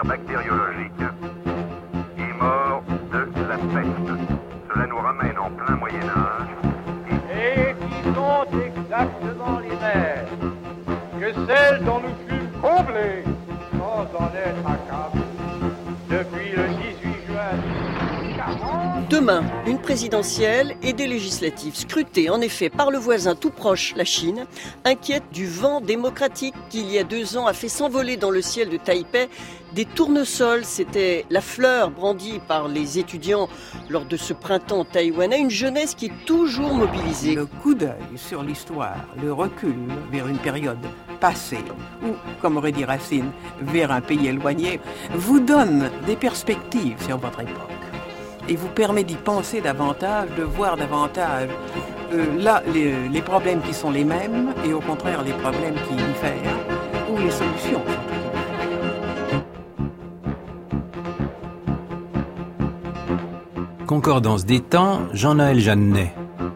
guerre bactériologique est mort de la peste. Cela nous ramène en plein Moyen-Âge. Et qui sont exactement les mêmes que celles dont nous fûmes comblés sans en être accablés depuis le 18 juin 1940. Demain, une présidentielle et des législatives scrutées en effet par le voisin tout proche, la Chine, inquiète du vent démocratique qui, il y a 2 ans, a fait s'envoler dans le ciel de Taipei des tournesols. C'était la fleur brandie par les étudiants lors de ce printemps taïwanais, une jeunesse qui est toujours mobilisée. Le coup d'œil sur l'histoire, le recul vers une période passée, ou, comme aurait dit Racine, vers un pays éloigné, vous donne des perspectives sur votre époque. Et vous permet d'y penser davantage, de voir davantage là les problèmes qui sont les mêmes et au contraire les problèmes qui diffèrent ou les solutions. Concordance des temps, Jean-Noël Jeannet.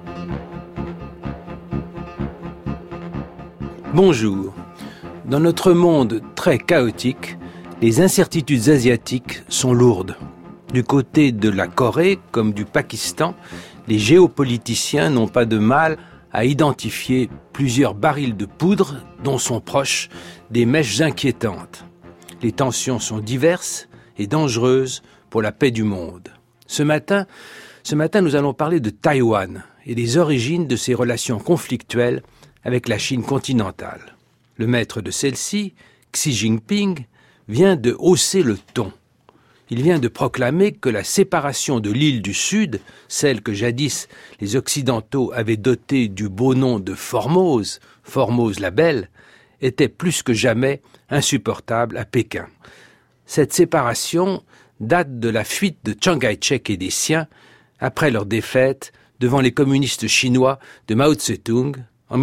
Bonjour. Dans notre monde très chaotique, les incertitudes asiatiques sont lourdes. Du côté de la Corée comme du Pakistan, les géopoliticiens n'ont pas de mal à identifier plusieurs barils de poudre dont sont proches des mèches inquiétantes. Les tensions sont diverses et dangereuses pour la paix du monde. Ce matin, nous allons parler de Taïwan et des origines de ses relations conflictuelles avec la Chine continentale. Le maître de celle-ci, Xi Jinping, vient de hausser le ton. Il vient de proclamer que la séparation de l'île du Sud, celle que jadis les Occidentaux avaient dotée du beau nom de Formose, Formose la Belle, était plus que jamais insupportable à Pékin. Cette séparation date de la fuite de Chiang Kai-shek et des siens après leur défaite devant les communistes chinois de Mao Tse-tung en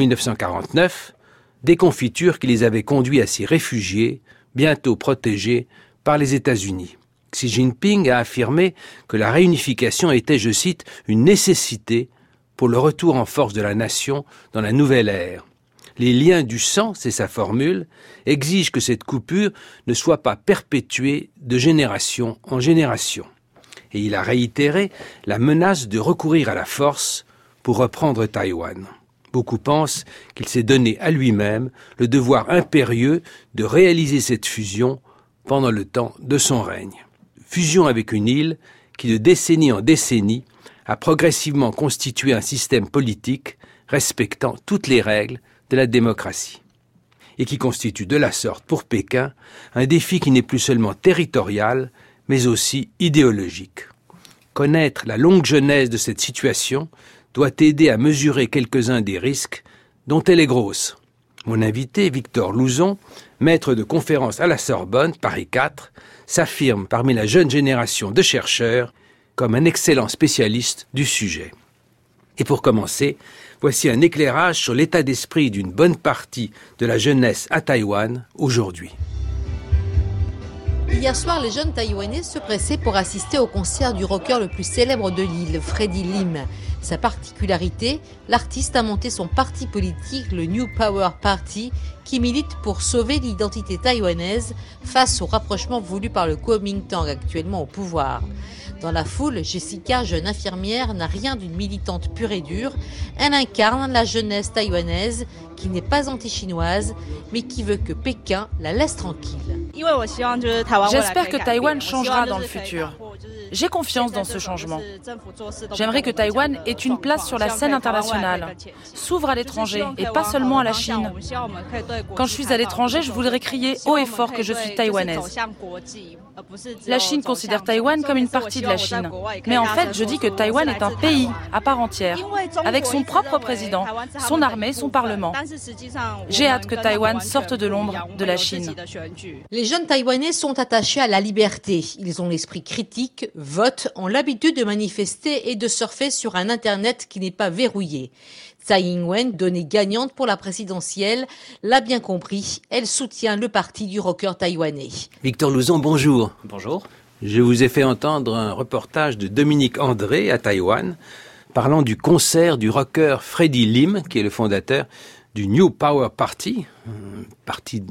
1949, déconfiture qui les avait conduits à s'y réfugier, bientôt protégés par les États-Unis. Xi Jinping a affirmé que la réunification était, je cite, une nécessité pour le retour en force de la nation dans la nouvelle ère. Les liens du sang, c'est sa formule, exigent que cette coupure ne soit pas perpétuée de génération en génération. Et il a réitéré la menace de recourir à la force pour reprendre Taïwan. Beaucoup pensent qu'il s'est donné à lui-même le devoir impérieux de réaliser cette fusion pendant le temps de son règne. Fusion avec une île qui, de décennie en décennie, a progressivement constitué un système politique respectant toutes les règles de la démocratie, et qui constitue de la sorte pour Pékin un défi qui n'est plus seulement territorial, mais aussi idéologique. Connaître la longue genèse de cette situation doit aider à mesurer quelques-uns des risques dont elle est grosse. Mon invité, Victor Louzon, maître de conférences à la Sorbonne, Paris 4, s'affirme parmi la jeune génération de chercheurs comme un excellent spécialiste du sujet. Et pour commencer, voici un éclairage sur l'état d'esprit d'une bonne partie de la jeunesse à Taïwan aujourd'hui. Hier soir, les jeunes taïwanais se pressaient pour assister au concert du rocker le plus célèbre de l'île, Freddie Lim. Sa particularité, l'artiste a monté son parti politique, le New Power Party, qui milite pour sauver l'identité taïwanaise face au rapprochement voulu par le Kuomintang actuellement au pouvoir. Dans la foule, Jessica, jeune infirmière, n'a rien d'une militante pure et dure. Elle incarne la jeunesse taïwanaise qui n'est pas anti-chinoise, mais qui veut que Pékin la laisse tranquille. J'espère que Taïwan changera dans le futur. J'ai confiance dans ce changement. J'aimerais que Taïwan ait une place sur la scène internationale, s'ouvre à l'étranger et pas seulement à la Chine. Quand je suis à l'étranger, je voudrais crier haut et fort que je suis taïwanaise. La Chine considère Taïwan comme une partie de la Chine. Mais en fait, je dis que Taïwan est un pays à part entière, avec son propre président, son armée, son parlement. J'ai hâte que Taïwan sorte de l'ombre de la Chine. Les jeunes Taïwanais sont attachés à la liberté. Ils ont l'esprit critique, votent, ont l'habitude de manifester et de surfer sur un Internet qui n'est pas verrouillé. Tsai Ing-wen, donnée gagnante pour la présidentielle, l'a bien compris. Elle soutient le parti du rocker taïwanais. Victor Louzon, bonjour. Bonjour. Je vous ai fait entendre un reportage de Dominique André à Taïwan, parlant du concert du rocker Freddie Lim, qui est le fondateur du New Power Party, un parti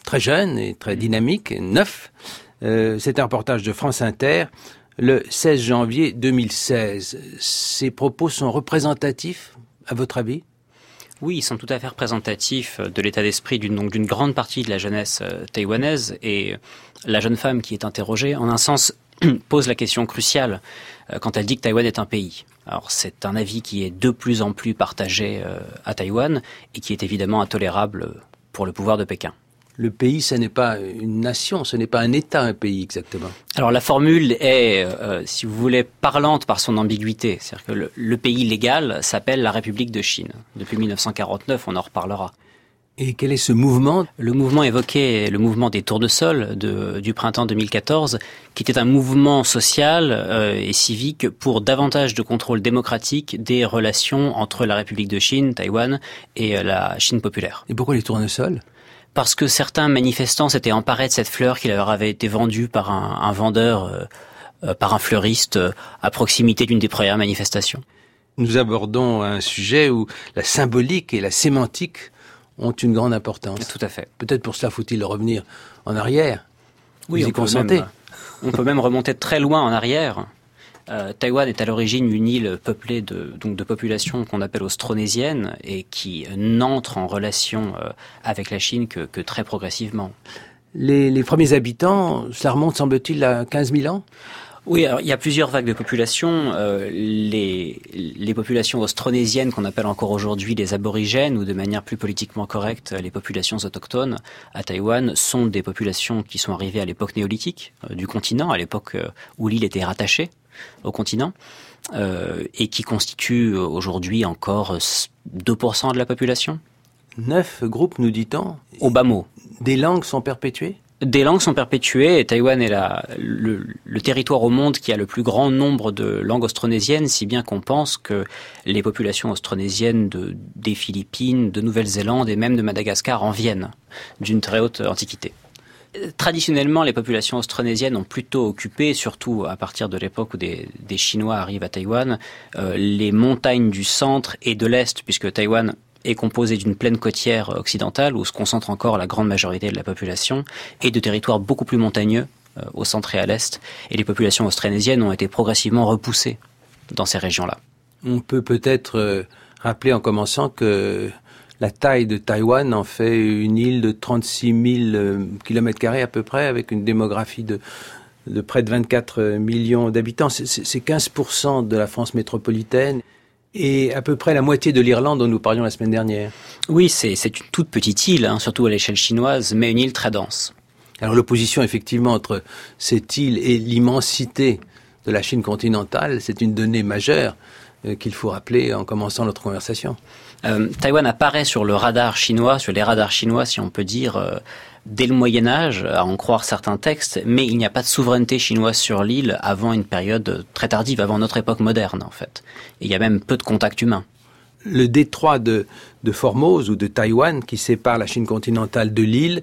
très jeune et très dynamique, neuf. C'est un reportage de France Inter, le 16 janvier 2016. Ces propos sont représentatifs, à votre avis ? Oui, ils sont tout à fait représentatifs de l'état d'esprit d'une grande partie de la jeunesse taïwanaise. Et la jeune femme qui est interrogée, en un sens, pose la question cruciale quand elle dit que Taïwan est un pays. Alors c'est un avis qui est de plus en plus partagé à Taïwan et qui est évidemment intolérable pour le pouvoir de Pékin. Le pays, ce n'est pas une nation, ce n'est pas un État, un pays exactement. Alors la formule est, si vous voulez, parlante par son ambiguïté. C'est-à-dire que le pays légal s'appelle la République de Chine. Depuis 1949, on en reparlera. Et quel est ce mouvement ? Le mouvement évoqué est le mouvement des Tours de Sol du printemps 2014, qui était un mouvement social et civique pour davantage de contrôle démocratique des relations entre la République de Chine, Taïwan, et la Chine populaire. Et pourquoi les tournesols ? Parce que certains manifestants s'étaient emparés de cette fleur qui leur avait été vendue par un vendeur, par un fleuriste, à proximité d'une des premières manifestations. Nous abordons un sujet où la symbolique et la sémantique ont une grande importance. Tout à fait. Peut-être pour cela faut-il revenir en arrière. Oui, vous y consentez. On peut même remonter très loin en arrière. Taïwan est à l'origine une île peuplée de populations qu'on appelle austronésiennes et qui n'entrent en relation avec la Chine que très progressivement. Les premiers habitants, cela remonte, semble-t-il, à 15 000 ans ? Oui, alors, il y a plusieurs vagues de population. Les populations austronésiennes qu'on appelle encore aujourd'hui les aborigènes ou de manière plus politiquement correcte les populations autochtones à Taïwan sont des populations qui sont arrivées à l'époque néolithique du continent, à l'époque où l'île était rattachée au continent et qui constituent aujourd'hui encore 2% de la population. 9 groupes, nous dit-on. Au bas mot. Des langues sont perpétuées ? Des langues sont perpétuées et Taïwan est le territoire au monde qui a le plus grand nombre de langues austronésiennes, si bien qu'on pense que les populations austronésiennes des Philippines, de Nouvelle-Zélande et même de Madagascar en viennent d'une très haute antiquité. Traditionnellement, les populations austronésiennes ont plutôt occupé, surtout à partir de l'époque où des Chinois arrivent à Taïwan, les montagnes du centre et de l'est, puisque Taïwan est composé d'une plaine côtière occidentale où se concentre encore la grande majorité de la population, et de territoires beaucoup plus montagneux au centre et à l'est. Et les populations austronésiennes ont été progressivement repoussées dans ces régions-là. On peut peut-être rappeler en commençant que la taille de Taïwan en fait une île de 36 000 km² à peu près, avec une démographie de près de 24 millions d'habitants. C'est 15% de la France métropolitaine et à peu près la moitié de l'Irlande dont nous parlions la semaine dernière. Oui, c'est une toute petite île, surtout à l'échelle chinoise, mais une île très dense. Alors l'opposition effectivement entre cette île et l'immensité de la Chine continentale, c'est une donnée majeure qu'il faut rappeler en commençant notre conversation. Taïwan apparaît sur les radars chinois, si on peut dire, dès le Moyen-Âge, à en croire certains textes, mais il n'y a pas de souveraineté chinoise sur l'île avant une période très tardive, avant notre époque moderne, en fait. Et il y a même peu de contacts humains. Le détroit de Formose ou de Taïwan, qui sépare la Chine continentale de l'île,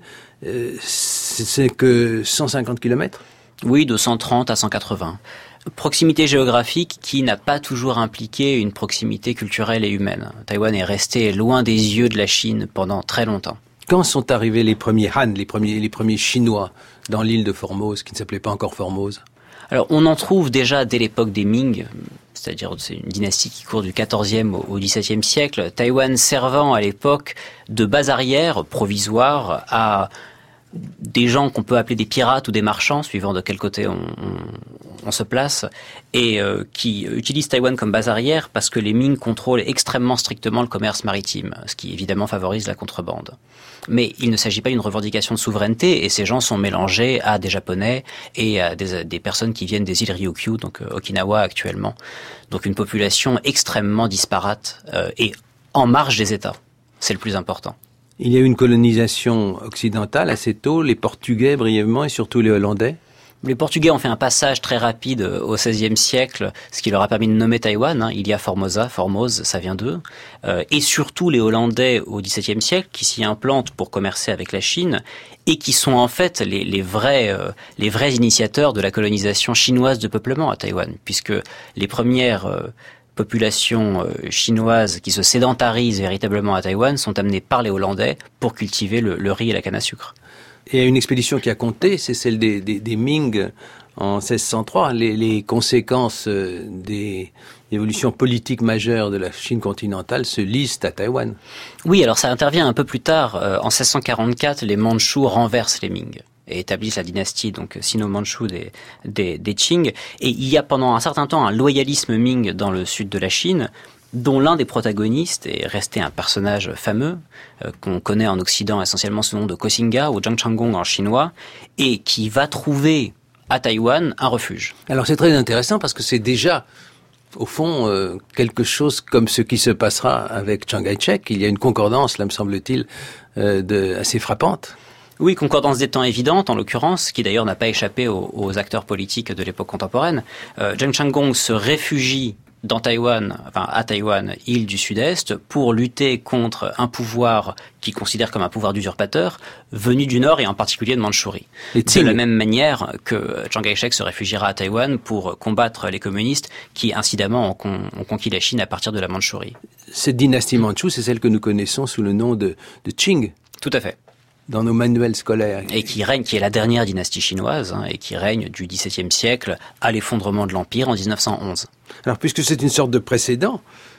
c'est que 150 km ? Oui, de 130 à 180. Proximité géographique qui n'a pas toujours impliqué une proximité culturelle et humaine. Taïwan est resté loin des yeux de la Chine pendant très longtemps. Quand sont arrivés les premiers Han, les premiers Chinois dans l'île de Formose, qui ne s'appelait pas encore Formose ? Alors, on en trouve déjà dès l'époque des Ming, c'est-à-dire c'est une dynastie qui court du XIVe au XVIIe siècle, Taïwan servant à l'époque de base arrière provisoire à des gens qu'on peut appeler des pirates ou des marchands, suivant de quel côté on se place, et qui utilisent Taïwan comme base arrière parce que les Ming contrôlent extrêmement strictement le commerce maritime, ce qui évidemment favorise la contrebande. Mais il ne s'agit pas d'une revendication de souveraineté, et ces gens sont mélangés à des Japonais et à des personnes qui viennent des îles Ryukyu, donc Okinawa actuellement. Donc une population extrêmement disparate et en marge des États. C'est le plus important. Il y a eu une colonisation occidentale assez tôt, les Portugais brièvement et surtout les Hollandais. Les Portugais ont fait un passage très rapide au XVIe siècle, ce qui leur a permis de nommer Taïwan. Il y a Formosa, Formose, ça vient d'eux. Et surtout les Hollandais au XVIIe siècle, qui s'y implantent pour commercer avec la Chine, et qui sont en fait les vrais initiateurs de la colonisation chinoise de peuplement à Taïwan, puisque les premières populations chinoises qui se sédentarisent véritablement à Taïwan sont amenées par les Hollandais pour cultiver le riz et la canne à sucre. Et une expédition qui a compté, c'est celle des Ming en 1603. Les conséquences des évolutions politiques majeures de la Chine continentale se lisent à Taïwan. Oui, alors ça intervient un peu plus tard. En 1644, les Mandchous renversent les Ming et établissent la dynastie donc sino-mandchoue des Qing. Et il y a pendant un certain temps un loyalisme Ming dans le sud de la Chine, dont l'un des protagonistes est resté un personnage fameux, qu'on connaît en Occident essentiellement sous le nom de Koxinga ou Zhang Changgong en chinois, et qui va trouver à Taïwan un refuge. Alors c'est très intéressant parce que c'est déjà, au fond, quelque chose comme ce qui se passera avec Chiang Kai-shek. Il y a une concordance, là me semble-t-il, assez frappante. Oui, concordance des temps évidente, en l'occurrence, qui d'ailleurs n'a pas échappé aux acteurs politiques de l'époque contemporaine. Zhang Changgong se réfugie à Taïwan, île du Sud-Est, pour lutter contre un pouvoir qu'il considère comme un pouvoir d'usurpateur, venu du Nord et en particulier de Mandchourie. De la même manière que Chiang Kai-shek se réfugiera à Taïwan pour combattre les communistes qui, incidemment, ont conquis la Chine à partir de la Mandchourie. Cette dynastie mandchoue, c'est celle que nous connaissons sous le nom de Qing. Tout à fait. Dans nos manuels scolaires. Et qui est la dernière dynastie chinoise, et qui règne du XVIIe siècle à l'effondrement de l'Empire en 1911. Alors, puisque c'est une sorte de précédent,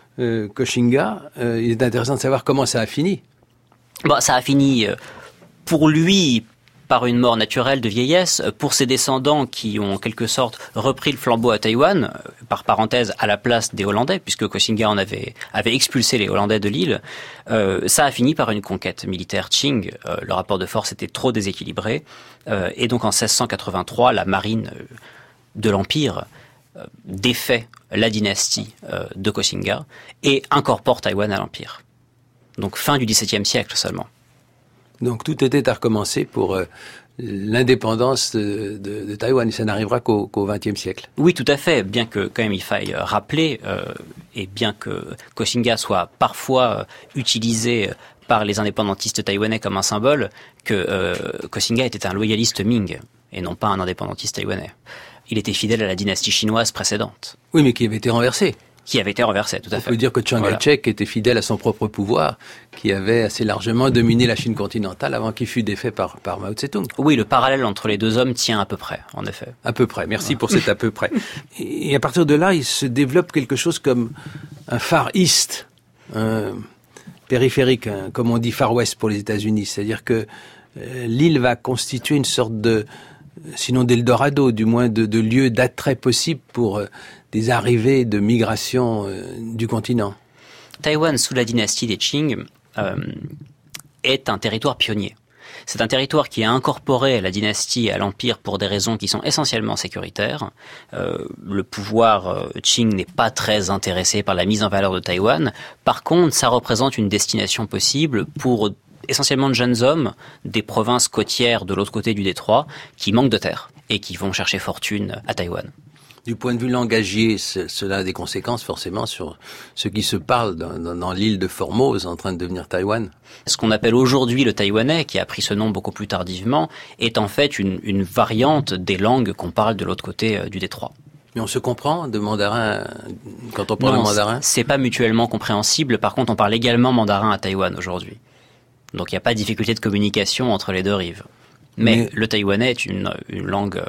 Koxinga, il est intéressant de savoir comment ça a fini. Bon, ça a fini pour lui par une mort naturelle de vieillesse, pour ses descendants qui ont en quelque sorte repris le flambeau à Taïwan, par parenthèse à la place des Hollandais, puisque Koxinga avait expulsé les Hollandais de l'île. Ça a fini par une conquête militaire Qing. Le rapport de force était trop déséquilibré. Et donc en 1683, la marine de l'Empire défait la dynastie de Koxinga et incorpore Taïwan à l'Empire. Donc fin du XVIIe siècle seulement. Donc tout était à recommencer pour l'indépendance de Taïwan. Ça n'arrivera qu'au XXe siècle. Oui, tout à fait. Bien que quand même il faille rappeler, et bien que Koxinga soit parfois utilisé par les indépendantistes taïwanais comme un symbole, que Koxinga était un loyaliste Ming et non pas un indépendantiste taïwanais. Il était fidèle à la dynastie chinoise précédente. Oui, mais qui avait été renversée. Qui avait été renversé, tout à fait. On peut dire que Chiang Kai-shek était fidèle à son propre pouvoir, qui avait assez largement dominé la Chine continentale avant qu'il fût défait par Mao Tse-tung. Oui, le parallèle entre les deux hommes tient à peu près, en effet. À peu près, merci pour cet à peu près. Et à partir de là, il se développe quelque chose comme un Far East, un périphérique, comme on dit Far West pour les États-Unis. C'est-à-dire que l'île va constituer une sorte de, sinon d'Eldorado, du moins de lieu d'attrait possible pour des arrivées de migration du continent. Taïwan, sous la dynastie des Qing, est un territoire pionnier. C'est un territoire qui est incorporé à la dynastie et à l'Empire pour des raisons qui sont essentiellement sécuritaires. Le pouvoir Qing n'est pas très intéressé par la mise en valeur de Taïwan. Par contre, ça représente une destination possible pour essentiellement de jeunes hommes des provinces côtières de l'autre côté du détroit qui manquent de terre et qui vont chercher fortune à Taïwan. Du point de vue langagier, cela a des conséquences forcément sur ce qui se parle dans l'île de Formose en train de devenir Taïwan. Ce qu'on appelle aujourd'hui le taïwanais, qui a pris ce nom beaucoup plus tardivement, est en fait une variante des langues qu'on parle de l'autre côté du détroit. Mais on se comprend de mandarin quand on parle mandarin ? C'est pas mutuellement compréhensible. Par contre, on parle également mandarin à Taïwan aujourd'hui. Donc il n'y a pas de difficulté de communication entre les deux rives. Mais le taïwanais est une langue...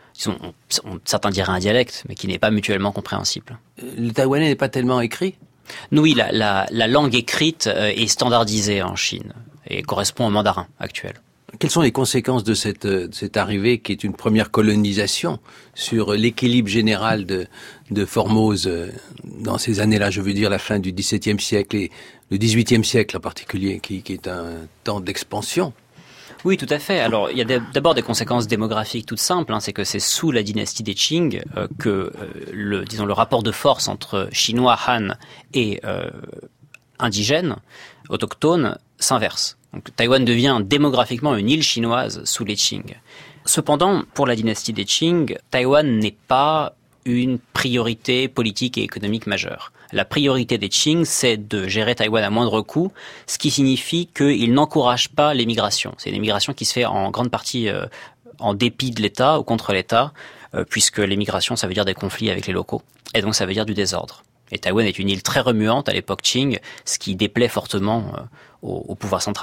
certains diraient un dialecte, mais qui n'est pas mutuellement compréhensible. Le taïwanais n'est pas tellement écrit ? Oui, la langue écrite est standardisée en Chine et correspond au mandarin actuel. Quelles sont les conséquences de cette arrivée qui est une première colonisation sur l'équilibre général de Formose dans ces années-là, je veux dire la fin du XVIIe siècle et le XVIIIe siècle en particulier, qui est un temps d'expansion ? Oui, tout à fait. Alors, il y a d'abord des conséquences démographiques toutes simples. C'est que c'est sous la dynastie des Qing que le rapport de force entre Chinois, Han et indigènes, autochtones, s'inverse. Donc, Taïwan devient démographiquement une île chinoise sous les Qing. Cependant, pour la dynastie des Qing, Taïwan n'est pas une priorité politique et économique majeure. La priorité des Qing, c'est de gérer Taïwan à moindre coût, ce qui signifie qu'ils n'encouragent pas l'émigration. C'est une émigration qui se fait en grande partie en dépit de l'État ou contre l'État, puisque l'émigration, ça veut dire des conflits avec les locaux, et donc ça veut dire du désordre. Et Taïwan est une île très remuante à l'époque Qing, ce qui déplaît fortement au pouvoir central.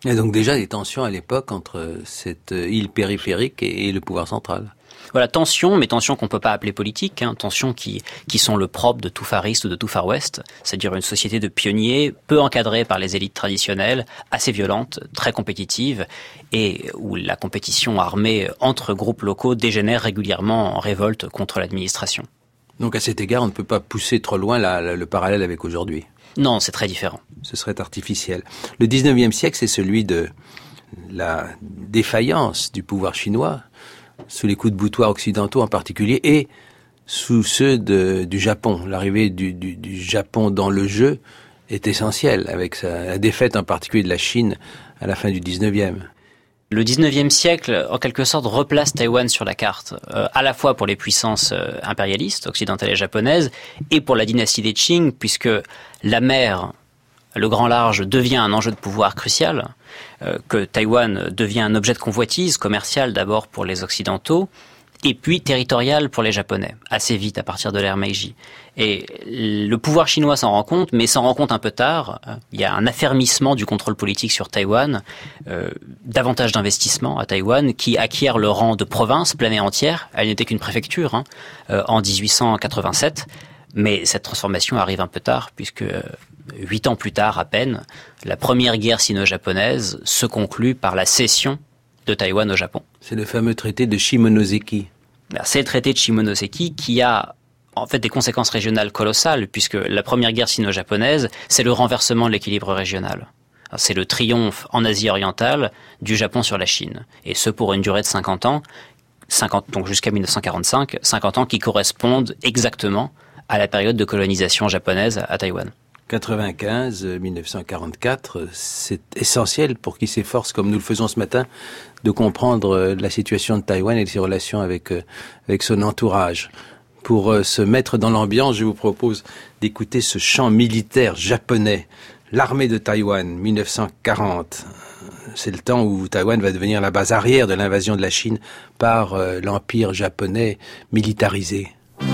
Il y a donc déjà des tensions à l'époque entre cette île périphérique et le pouvoir central. Voilà, tensions, mais tensions qu'on peut pas appeler politiques, tensions qui sont le propre de tout Far East ou de tout Far West, c'est-à-dire une société de pionniers, peu encadrée par les élites traditionnelles, assez violente, très compétitive, et où la compétition armée entre groupes locaux dégénère régulièrement en révolte contre l'administration. Donc à cet égard, on ne peut pas pousser trop loin le parallèle avec aujourd'hui. Non, c'est très différent. Ce serait artificiel. Le 19e siècle, c'est celui de la défaillance du pouvoir chinois, sous les coups de boutoir occidentaux en particulier, et sous ceux du Japon. L'arrivée du Japon dans le jeu est essentielle, avec la défaite en particulier de la Chine à la fin du 19e. Le 19e siècle, en quelque sorte, replace Taïwan sur la carte, à la fois pour les puissances impérialistes, occidentales et japonaises, et pour la dynastie des Qing, puisque la mer, le grand large, devient un enjeu de pouvoir crucial, que Taïwan devient un objet de convoitise, commercial d'abord pour les Occidentaux, et puis territorial pour les Japonais, assez vite à partir de l'ère Meiji. Et le pouvoir chinois s'en rend compte, mais s'en rend compte un peu tard. Il y a un affermissement du contrôle politique sur Taïwan, davantage d'investissements à Taïwan, qui acquiert le rang de province pleine et entière. Elle n'était qu'une préfecture en 1887, mais cette transformation arrive un peu tard, puisque 8 ans plus tard à peine, la première guerre sino-japonaise se conclut par la cession de Taïwan au Japon. C'est le fameux traité de Shimonoseki. C'est le traité de Shimonoseki qui a en fait des conséquences régionales colossales, puisque la première guerre sino-japonaise, c'est le renversement de l'équilibre régional. C'est le triomphe en Asie orientale du Japon sur la Chine. Et ce pour une durée de 50 ans, donc jusqu'à 1945, 50 ans qui correspondent exactement à la période de colonisation japonaise à Taïwan. 1944, c'est essentiel pour qui s'efforce, comme nous le faisons ce matin, de comprendre la situation de Taïwan et ses relations avec son entourage. Pour se mettre dans l'ambiance, je vous propose d'écouter ce chant militaire japonais, l'armée de Taïwan, 1940. C'est le temps où Taïwan va devenir la base arrière de l'invasion de la Chine par l'empire japonais militarisé.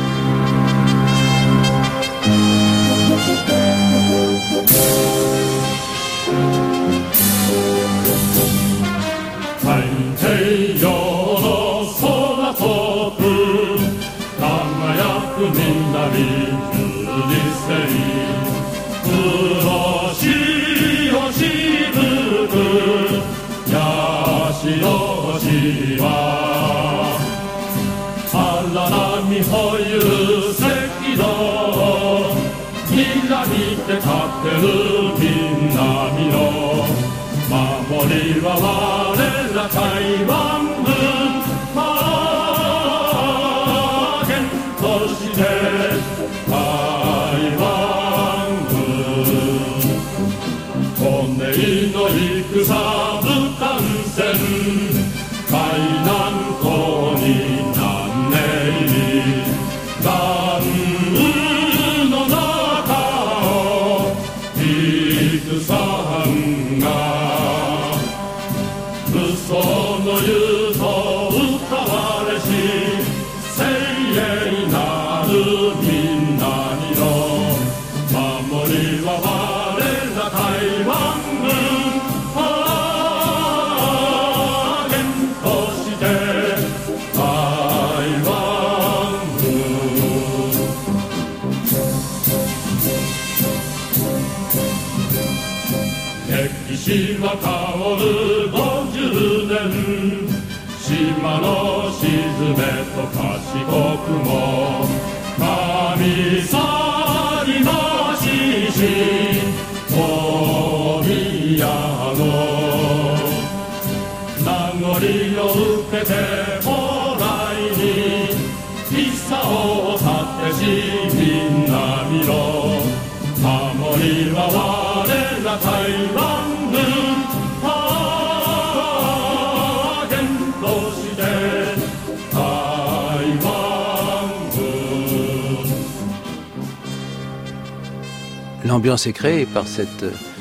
L'ambiance est créée par cette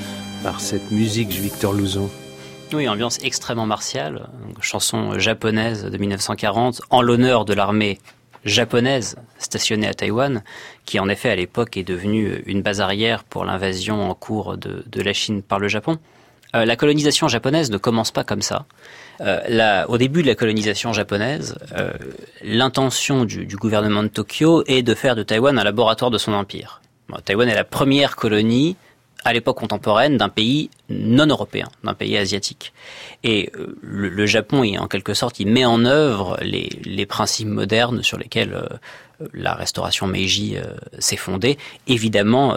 musique Victor Louzon. Oui, ambiance extrêmement martiale, chanson japonaise de 1940 en l'honneur de l'armée japonaise stationnée à Taïwan, qui en effet à l'époque est devenue une base arrière pour l'invasion en cours de la Chine par le Japon. La colonisation japonaise ne commence pas comme ça. Au début de la colonisation japonaise, l'intention du gouvernement de Tokyo est de faire de Taïwan un laboratoire de son empire. Taïwan est la première colonie à l'époque contemporaine d'un pays non européen, d'un pays asiatique. Et le Japon, en quelque sorte, il met en œuvre les principes modernes sur lesquels la restauration Meiji s'est fondée, évidemment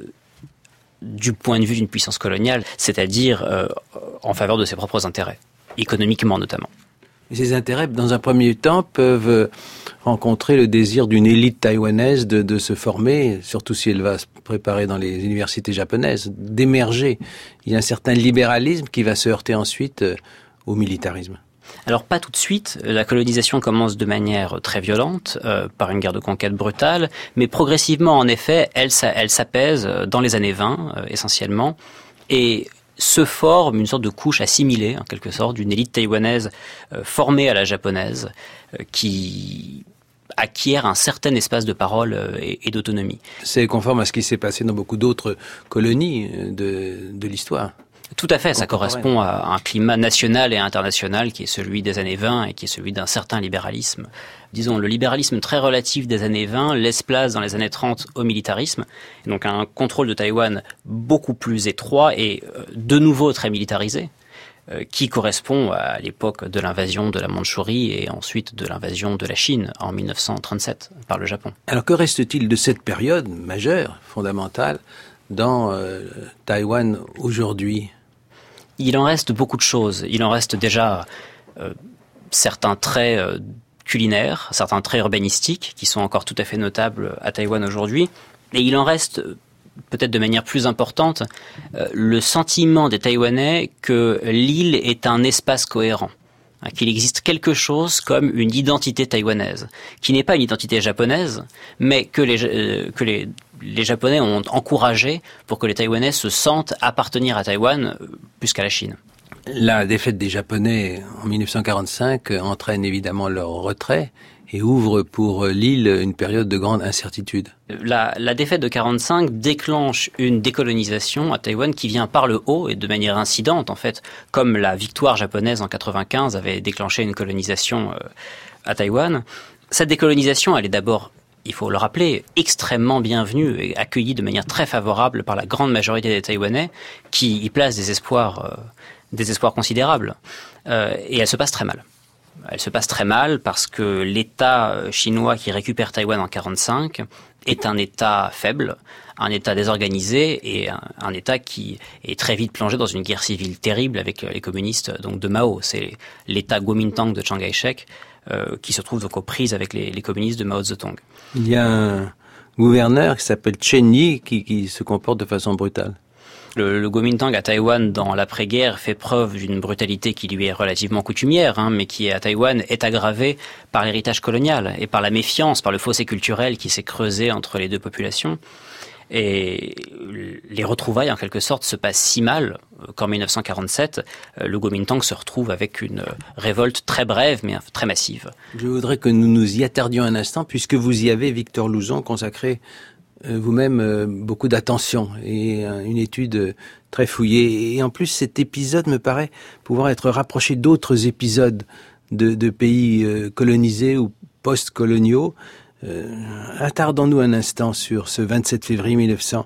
du point de vue d'une puissance coloniale, c'est-à-dire en faveur de ses propres intérêts, économiquement notamment. Et ces intérêts, dans un premier temps, peuvent rencontrer le désir d'une élite taïwanaise de se former, surtout si elle va se préparer dans les universités japonaises, d'émerger. Il y a un certain libéralisme qui va se heurter ensuite au militarisme. Alors pas tout de suite, la colonisation commence de manière très violente, par une guerre de conquête brutale, mais progressivement en effet, elle s'apaise dans les années 20 essentiellement, et se forme une sorte de couche assimilée, en quelque sorte, d'une élite taïwanaise formée à la japonaise, qui acquiert un certain espace de parole et d'autonomie. C'est conforme à ce qui s'est passé dans beaucoup d'autres colonies de l'histoire. Tout à fait, ça correspond à un climat national et international qui est celui des années 20 et qui est celui d'un certain libéralisme. Disons, le libéralisme très relatif des années 20 laisse place dans les années 30 au militarisme, et donc à un contrôle de Taïwan beaucoup plus étroit et de nouveau très militarisé, qui correspond à l'époque de l'invasion de la Mandchourie et ensuite de l'invasion de la Chine en 1937 par le Japon. Alors que reste-t-il de cette période majeure, fondamentale, dans Taïwan aujourd'hui? Il en reste beaucoup de choses. Il en reste déjà certains traits culinaires, certains traits urbanistiques qui sont encore tout à fait notables à Taïwan aujourd'hui. Et il en reste, peut-être de manière plus importante, le sentiment des Taïwanais que l'île est un espace cohérent, qu'il existe quelque chose comme une identité taïwanaise, qui n'est pas une identité japonaise, mais que les Japonais ont encouragé pour que les Taïwanais se sentent appartenir à Taïwan plus qu'à la Chine. La défaite des Japonais en 1945 entraîne évidemment leur retrait et ouvre pour l'île une période de grande incertitude. La défaite de 1945 déclenche une décolonisation à Taïwan qui vient par le haut et de manière incidente en fait, comme la victoire japonaise en 1995 avait déclenché une colonisation à Taïwan. Cette décolonisation, elle est d'abord, il faut le rappeler, extrêmement bienvenue et accueillie de manière très favorable par la grande majorité des Taïwanais qui y placent des espoirs considérables. Et elle se passe très mal. Elle se passe très mal parce que l'État chinois qui récupère Taïwan en 1945 est un État faible, un État désorganisé et un État qui est très vite plongé dans une guerre civile terrible avec les communistes donc de Mao. C'est l'État Kuomintang de Chiang Kai-shek qui se trouve donc aux prises avec les communistes de Mao Zedong. Il y a un gouverneur qui s'appelle Chen Yi qui se comporte de façon brutale. Le Kuomintang à Taïwan dans l'après-guerre fait preuve d'une brutalité qui lui est relativement coutumière, mais qui à Taïwan est aggravée par l'héritage colonial et par la méfiance, par le fossé culturel qui s'est creusé entre les deux populations. Et les retrouvailles en quelque sorte se passent si mal qu'en 1947, le Kuomintang se retrouve avec une révolte très brève mais très massive. Je voudrais que nous nous y attardions un instant puisque vous y avez, Victor Louzon, consacré vous-même beaucoup d'attention et une étude très fouillée. Et en plus, cet épisode me paraît pouvoir être rapproché d'autres épisodes de pays colonisés ou post-coloniaux. Attardons-nous un instant sur ce 27 février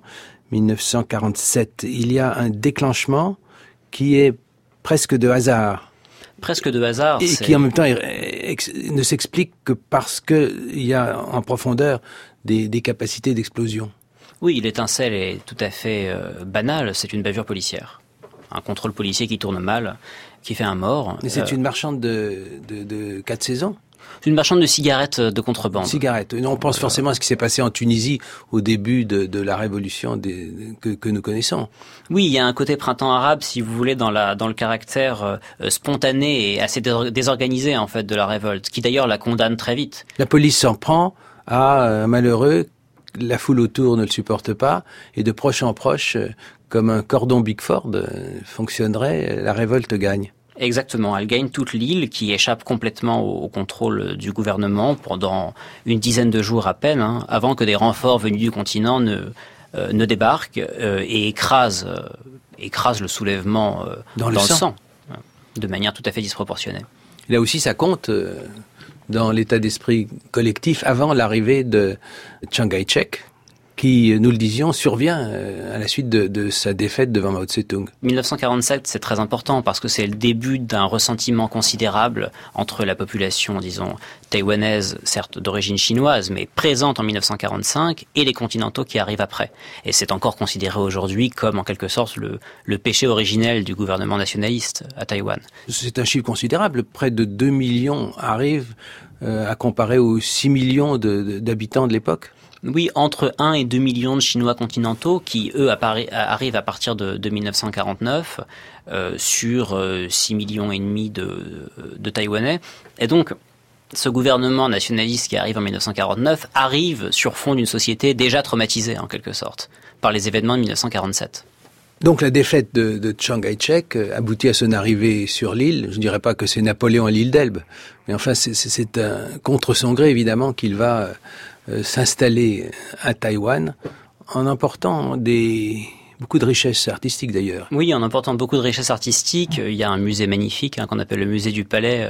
1947. Il y a un déclenchement qui est presque de hasard. Presque de hasard. Et qui en même temps ne s'explique que parce qu'il y a en profondeur des capacités d'explosion. Oui, l'étincelle est tout à fait banale, c'est une bavure policière. Un contrôle policier qui tourne mal, qui fait un mort. Mais c'est une marchande de 4 saisons. C'est une marchande de cigarettes de contrebande. Cigarettes. On pense forcément à ce qui s'est passé en Tunisie au début de la révolution que nous connaissons. Oui, il y a un côté printemps arabe, si vous voulez, dans le caractère spontané et assez désorganisé en fait de la révolte, qui d'ailleurs la condamne très vite. La police s'en prend à un malheureux, la foule autour ne le supporte pas, et de proche en proche, comme un cordon Bickford fonctionnerait, la révolte gagne. Exactement, elle gagne toute l'île qui échappe complètement au contrôle du gouvernement pendant une dizaine de jours à peine, avant que des renforts venus du continent ne débarquent et écrasent écrase le soulèvement dans le sang, de manière tout à fait disproportionnée. Là aussi, ça compte dans l'état d'esprit collectif avant l'arrivée de Chiang Kai-shek, qui, nous le disions, survient à la suite de sa défaite devant Mao Tse-tung. 1947, c'est très important parce que c'est le début d'un ressentiment considérable entre la population, disons, taïwanaise, certes d'origine chinoise, mais présente en 1945, et les continentaux qui arrivent après. Et c'est encore considéré aujourd'hui comme, en quelque sorte, le péché originel du gouvernement nationaliste à Taïwan. C'est un chiffre considérable. Près de 2 millions arrivent à comparer aux 6 millions d'habitants de l'époque. Oui, entre 1 et 2 millions de Chinois continentaux qui, eux, arrivent à partir de 1949 sur 6 millions et demi de Taïwanais. Et donc, ce gouvernement nationaliste qui arrive en 1949 arrive sur fond d'une société déjà traumatisée, en quelque sorte, par les événements de 1947. Donc la défaite de Chiang Kai-shek aboutit à son arrivée sur l'île. Je ne dirais pas que c'est Napoléon à l'île d'Elbe, mais enfin c'est un contre son gré évidemment qu'il va s'installer à Taïwan en emportant beaucoup de richesses artistiques d'ailleurs. Oui, en emportant beaucoup de richesses artistiques. Il y a un musée magnifique qu'on appelle le musée du Palais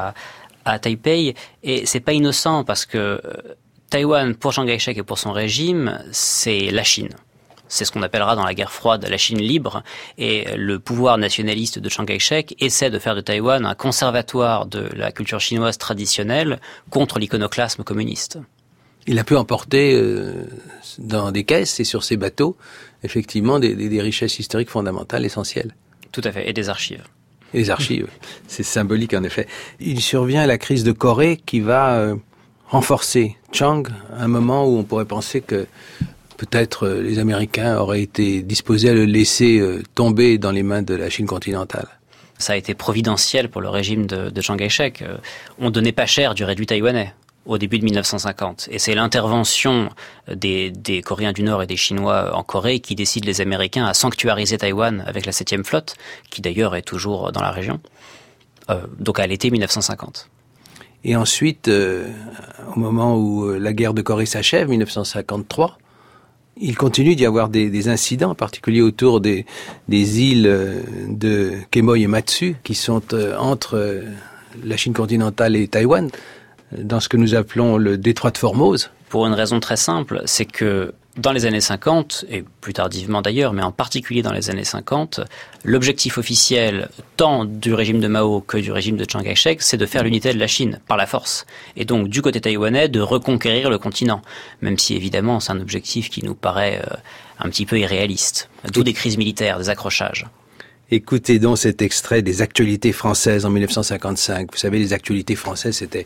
à Taipei, et c'est pas innocent parce que Taïwan, pour Chiang Kai-shek et pour son régime, c'est la Chine. C'est ce qu'on appellera dans la guerre froide la Chine libre, et le pouvoir nationaliste de Chiang Kai-shek essaie de faire de Taïwan un conservatoire de la culture chinoise traditionnelle contre l'iconoclasme communiste. Il a pu emporter dans des caisses et sur ses bateaux, effectivement, des richesses historiques fondamentales, essentielles. Tout à fait, et des archives. Et les archives, c'est symbolique en effet. Il survient la crise de Corée qui va renforcer Chiang à un moment où on pourrait penser que peut-être les Américains auraient été disposés à le laisser tomber dans les mains de la Chine continentale. Ça a été providentiel pour le régime de Chiang Kai-shek. On donnait pas cher du réduit taïwanais au début de 1950. Et c'est l'intervention des Coréens du Nord et des Chinois en Corée qui décide les Américains à sanctuariser Taïwan avec la 7e flotte, qui d'ailleurs est toujours dans la région, donc à l'été 1950. Et ensuite, au moment où la guerre de Corée s'achève, 1953, il continue d'y avoir des incidents, en particulier autour des îles de Quemoy et Matsu, qui sont entre la Chine continentale et Taïwan, dans ce que nous appelons le détroit de Formose. Pour une raison très simple, c'est que dans les années 50, et plus tardivement d'ailleurs, mais en particulier dans les années 50, l'objectif officiel tant du régime de Mao que du régime de Chiang Kai-shek, c'est de faire l'unité de la Chine par la force. Et donc du côté taïwanais, de reconquérir le continent. Même si évidemment c'est un objectif qui nous paraît un petit peu irréaliste. D'où des crises militaires, des accrochages. Écoutez donc cet extrait des actualités françaises en 1955. Vous savez, les actualités françaises, c'était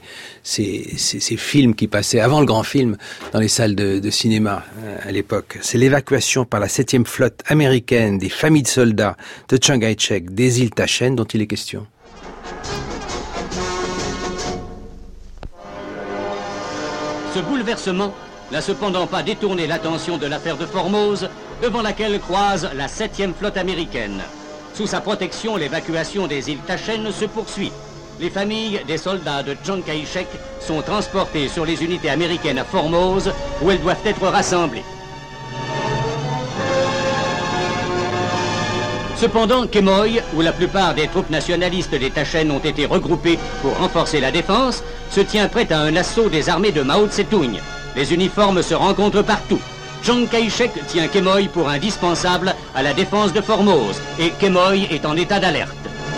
ces films qui passaient avant le grand film dans les salles de cinéma à l'époque. C'est l'évacuation par la 7e flotte américaine des familles de soldats de Chiang Kai-shek des îles Tachen dont il est question. Ce bouleversement n'a cependant pas détourné l'attention de l'affaire de Formose, devant laquelle croise la 7e flotte américaine. Sous sa protection, l'évacuation des îles Tachen se poursuit. Les familles des soldats de Chiang Kai-shek sont transportées sur les unités américaines à Formose, où elles doivent être rassemblées. Cependant, Quemoy, où la plupart des troupes nationalistes des Tachen ont été regroupées pour renforcer la défense, se tient prête à un assaut des armées de Mao Tse-tung. Les uniformes se rencontrent partout. Chiang Kai-shek tient Quemoy pour indispensable à la défense de Formose, et Quemoy est en état d'alerte.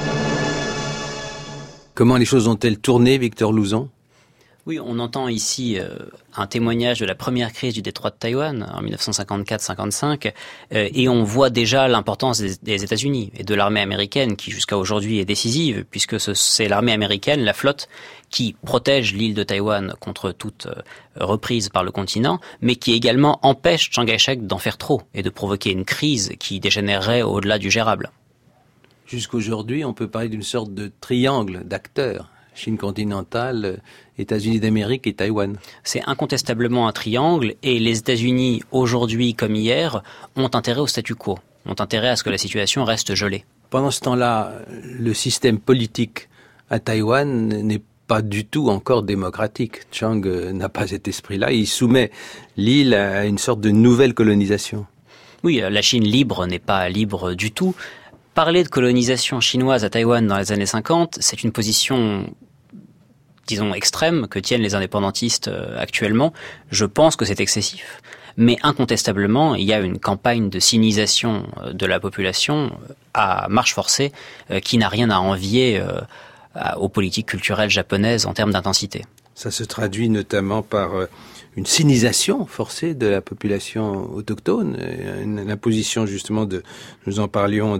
Comment les choses ont-elles tourné, Victor Louzon ? Oui, on entend ici un témoignage de la première crise du détroit de Taïwan en 1954-55 et on voit déjà l'importance des États-Unis et de l'armée américaine qui jusqu'à aujourd'hui est décisive puisque c'est l'armée américaine, la flotte, qui protège l'île de Taïwan contre toute reprise par le continent, mais qui également empêche Chiang Kai-shek d'en faire trop et de provoquer une crise qui dégénérerait au-delà du gérable. Jusqu'aujourd'hui, on peut parler d'une sorte de triangle d'acteurs. Chine continentale, États-Unis d'Amérique et Taïwan. C'est incontestablement un triangle et les États-Unis, aujourd'hui comme hier, ont intérêt au statu quo, ont intérêt à ce que la situation reste gelée. Pendant ce temps-là, le système politique à Taïwan n'est pas du tout encore démocratique. Chiang n'a pas cet esprit-là. Il soumet l'île à une sorte de nouvelle colonisation. Oui, la Chine libre n'est pas libre du tout. Parler de colonisation chinoise à Taïwan dans les années 50, c'est une position, disons, extrême que tiennent les indépendantistes actuellement. Je pense que c'est excessif. Mais incontestablement, il y a une campagne de sinisation de la population à marche forcée qui n'a rien à envier aux politiques culturelles japonaises en termes d'intensité. Ça se traduit notamment par une sinisation forcée de la population autochtone, l'imposition justement nous en parlions,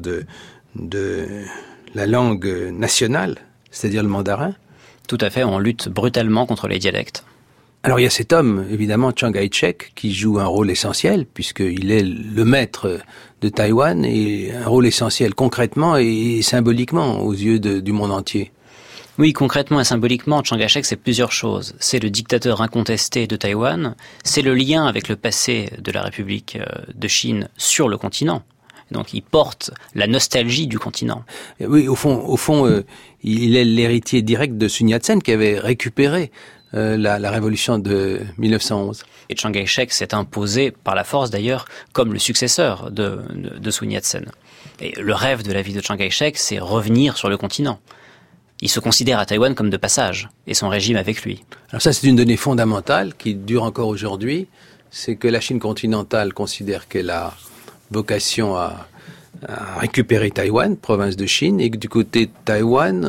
de la langue nationale, c'est-à-dire le mandarin. Tout à fait, on lutte brutalement contre les dialectes. Alors il y a cet homme, évidemment, Chiang Kai-shek, qui joue un rôle essentiel, puisqu'il est le maître de Taïwan, et un rôle essentiel concrètement et symboliquement aux yeux du monde entier. Oui, concrètement et symboliquement, Chiang Kai-shek, c'est plusieurs choses. C'est le dictateur incontesté de Taïwan, c'est le lien avec le passé de la République de Chine sur le continent. Donc il porte la nostalgie du continent. Oui, au fond, il est l'héritier direct de Sun Yat-sen qui avait récupéré la révolution de 1911. Et Chiang Kai-shek s'est imposé, par la force d'ailleurs, comme le successeur de Sun Yat-sen. Et le rêve de la vie de Chiang Kai-shek, c'est revenir sur le continent. Il se considère à Taïwan comme de passage, et son régime avec lui. Alors ça, c'est une donnée fondamentale qui dure encore aujourd'hui, c'est que la Chine continentale considère qu'elle a vocation à récupérer Taïwan, province de Chine, et que du côté de Taïwan,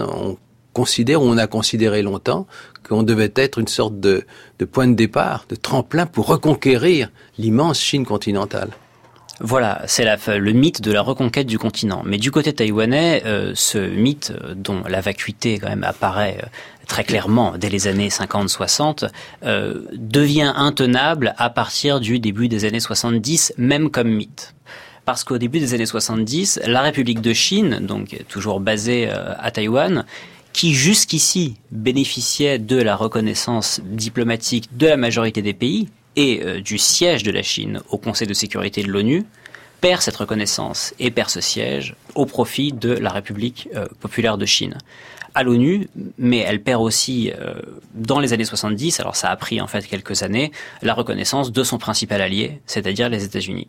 on a considéré longtemps qu'on devait être une sorte de point de départ, de tremplin pour reconquérir l'immense Chine continentale. Voilà, c'est le mythe de la reconquête du continent. Mais du côté taïwanais, ce mythe, dont la vacuité quand même apparaît très clairement dès les années 50-60, devient intenable à partir du début des années 70, même comme mythe. Parce qu'au début des années 70, la République de Chine, donc toujours basée à Taïwan, qui jusqu'ici bénéficiait de la reconnaissance diplomatique de la majorité des pays et du siège de la Chine au Conseil de sécurité de l'ONU, perd cette reconnaissance et perd ce siège au profit de la République populaire de Chine à l'ONU, mais elle perd aussi dans les années 70, alors ça a pris en fait quelques années, la reconnaissance de son principal allié, c'est-à-dire les États-Unis.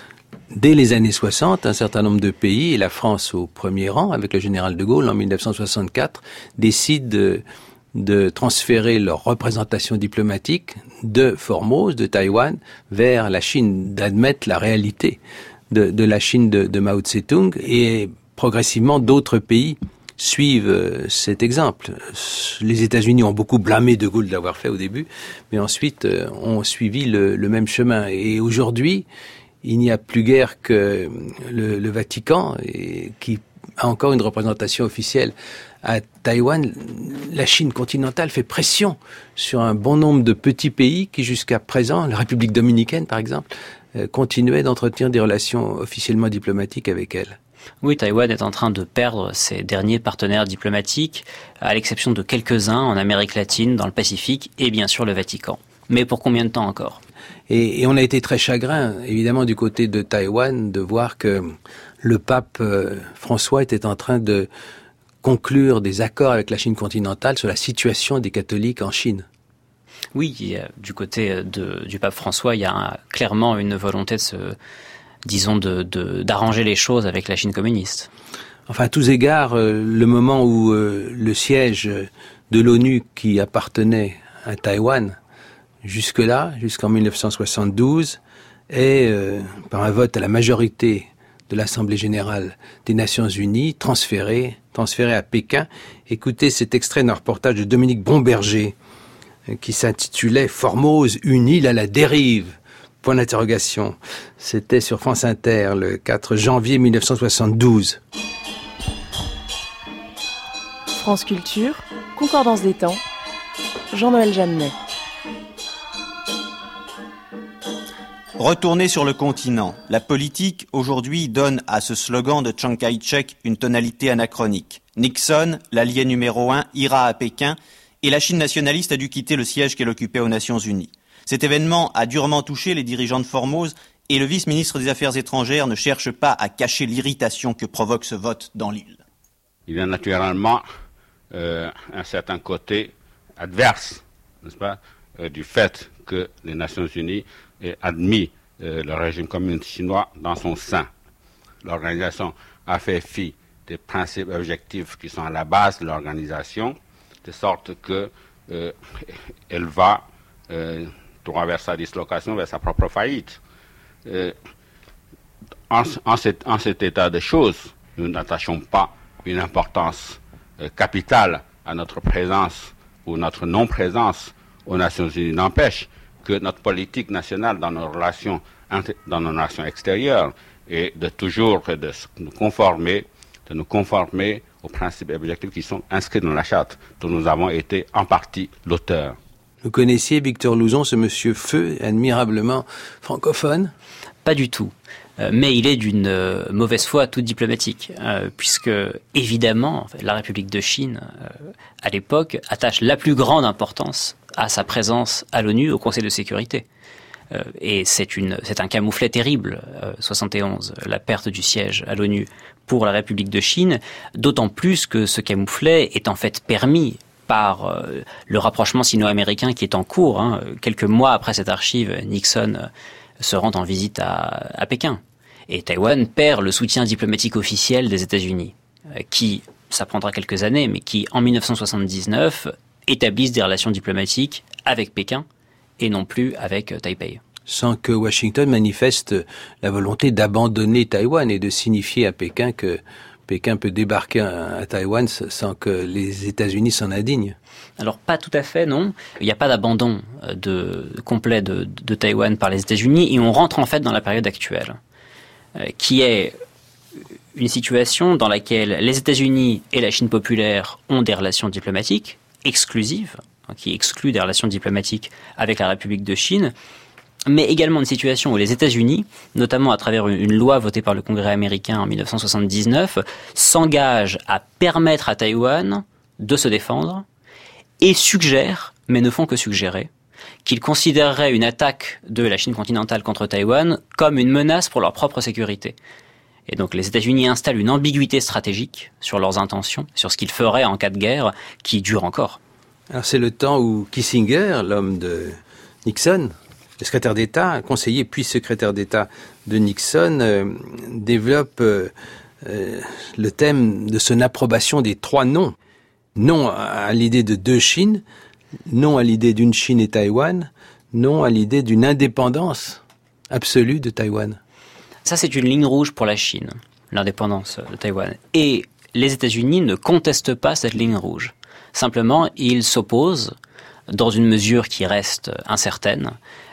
Dès les années 60, un certain nombre de pays, et la France au premier rang, avec le général de Gaulle en 1964, décident de transférer leur représentation diplomatique de Formose, de Taïwan, vers la Chine, d'admettre la réalité de la Chine de Mao Tse-tung, et progressivement d'autres pays suivent cet exemple. Les États-Unis ont beaucoup blâmé de Gaulle d'avoir fait au début, mais ensuite ont suivi le même chemin. Et aujourd'hui, il n'y a plus guère que le Vatican qui a encore une représentation officielle à Taïwan. La Chine continentale fait pression sur un bon nombre de petits pays qui, jusqu'à présent, la République dominicaine par exemple, continuait d'entretenir des relations officiellement diplomatiques avec elle. Oui, Taïwan est en train de perdre ses derniers partenaires diplomatiques, à l'exception de quelques-uns en Amérique latine, dans le Pacifique et bien sûr le Vatican. Mais pour combien de temps encore ? Et on a été très chagrin, évidemment, du côté de Taïwan, de voir que le pape François était en train de conclure des accords avec la Chine continentale sur la situation des catholiques en Chine. Oui, du côté du pape François, il y a clairement une volonté d'arranger les choses avec la Chine communiste. Enfin, à tous égards, le moment où le siège de l'ONU qui appartenait à Taïwan, jusque-là, jusqu'en 1972, est, par un vote à la majorité de l'Assemblée générale des Nations unies, transféré à Pékin. Écoutez cet extrait d'un reportage de Dominique Bomberger qui s'intitulait « Formose, une île à la dérive ». Point d'interrogation. C'était sur France Inter le 4 janvier 1972. France Culture, Concordance des temps, Jean-Noël Jeannet. Retourner sur le continent. La politique, aujourd'hui, donne à ce slogan de Chiang Kai-shek une tonalité anachronique. Nixon, l'allié numéro 1, ira à Pékin et la Chine nationaliste a dû quitter le siège qu'elle occupait aux Nations Unies. Cet événement a durement touché les dirigeants de Formose et le vice-ministre des Affaires étrangères ne cherche pas à cacher l'irritation que provoque ce vote dans l'île. Il y a naturellement un certain côté adverse, n'est-ce pas, du fait que les Nations Unies aient admis le régime communiste chinois dans son sein. L'organisation a fait fi des principes objectifs qui sont à la base de l'organisation, de sorte que elle va droit vers sa dislocation, vers sa propre faillite. En cet état de choses, nous n'attachons pas une importance capitale à notre présence ou notre non-présence aux Nations Unies. N'empêche que notre politique nationale dans nos relations extérieures est de toujours de nous conformer aux principes et objectifs qui sont inscrits dans la charte, dont nous avons été en partie l'auteur. Vous connaissiez Victor Louzon, ce monsieur feu, admirablement francophone? Pas du tout. Mais il est d'une mauvaise foi toute diplomatique, puisque évidemment la République de Chine, à l'époque, attache la plus grande importance à sa présence à l'ONU, au Conseil de sécurité. Et c'est un camouflet terrible, 71, la perte du siège à l'ONU pour la République de Chine, d'autant plus que ce camouflet est en fait permis par le rapprochement sino-américain qui est en cours. Quelques mois après cette archive, Nixon se rend en visite à Pékin. Et Taïwan perd le soutien diplomatique officiel des États-Unis, qui, ça prendra quelques années, mais qui, en 1979, établissent des relations diplomatiques avec Pékin et non plus avec Taipei. Sans que Washington manifeste la volonté d'abandonner Taïwan et de signifier à Pékin que Pékin peut débarquer à Taïwan sans que les États-Unis s'en indignent. Alors pas tout à fait, non. Il n'y a pas d'abandon complet de Taïwan par les États-Unis et on rentre en fait dans la période actuelle, qui est une situation dans laquelle les États-Unis et la Chine populaire ont des relations diplomatiques exclusives, qui excluent des relations diplomatiques avec la République de Chine, mais également une situation où les États-Unis, notamment à travers une loi votée par le Congrès américain en 1979, s'engagent à permettre à Taïwan de se défendre et suggèrent, mais ne font que suggérer, qu'ils considéreraient une attaque de la Chine continentale contre Taïwan comme une menace pour leur propre sécurité. Et donc les États-Unis installent une ambiguïté stratégique sur leurs intentions, sur ce qu'ils feraient en cas de guerre, qui dure encore. Alors c'est le temps où Kissinger, l'homme de Nixon, le secrétaire d'État, conseiller puis secrétaire d'État de Nixon, développe le thème de son approbation des 3 non. Non à l'idée de 2 Chines, non à l'idée d'une Chine et Taïwan, non à l'idée d'une indépendance absolue de Taïwan. Ça, c'est une ligne rouge pour la Chine, l'indépendance de Taïwan. Et les États-Unis ne contestent pas cette ligne rouge. Simplement, ils s'opposent, dans une mesure qui reste incertaine,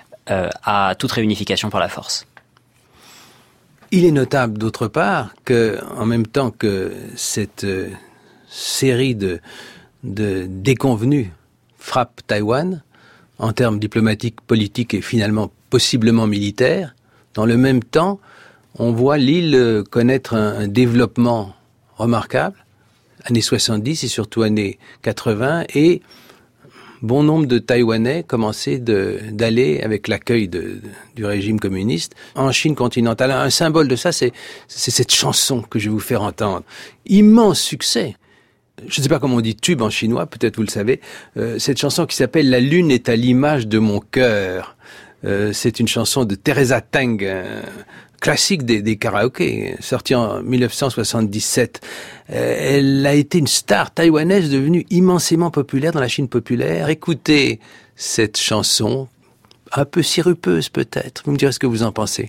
à toute réunification par la force. Il est notable, d'autre part, que, en même temps que cette série de déconvenues frappe Taïwan, en termes diplomatiques, politiques et finalement possiblement militaires, dans le même temps, on voit l'île connaître un développement remarquable, années 70 et surtout années 80, et bon nombre de Taïwanais commençaient d'aller, avec l'accueil du régime communiste, en Chine continentale. Un symbole de ça, c'est cette chanson que je vais vous faire entendre. Immense succès. Je ne sais pas comment on dit tube en chinois, peut-être vous le savez. Cette chanson qui s'appelle « La lune est à l'image de mon cœur ». C'est une chanson de Teresa Teng, classique des karaokés, sortie en 1977. Elle a été une star taïwanaise devenue immensément populaire dans la Chine populaire. Écoutez cette chanson, un peu sirupeuse peut-être. Vous me direz ce que vous en pensez.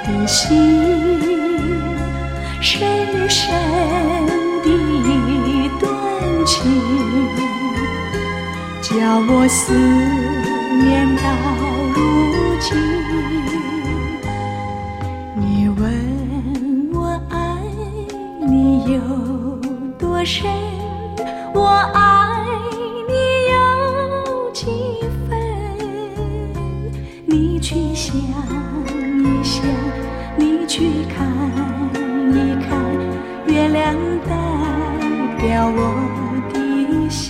的心，深深的动情，叫我思念到如今。你问我爱你有多深，我爱你有几分？你去想一想，你去看一看，月亮代表我的心。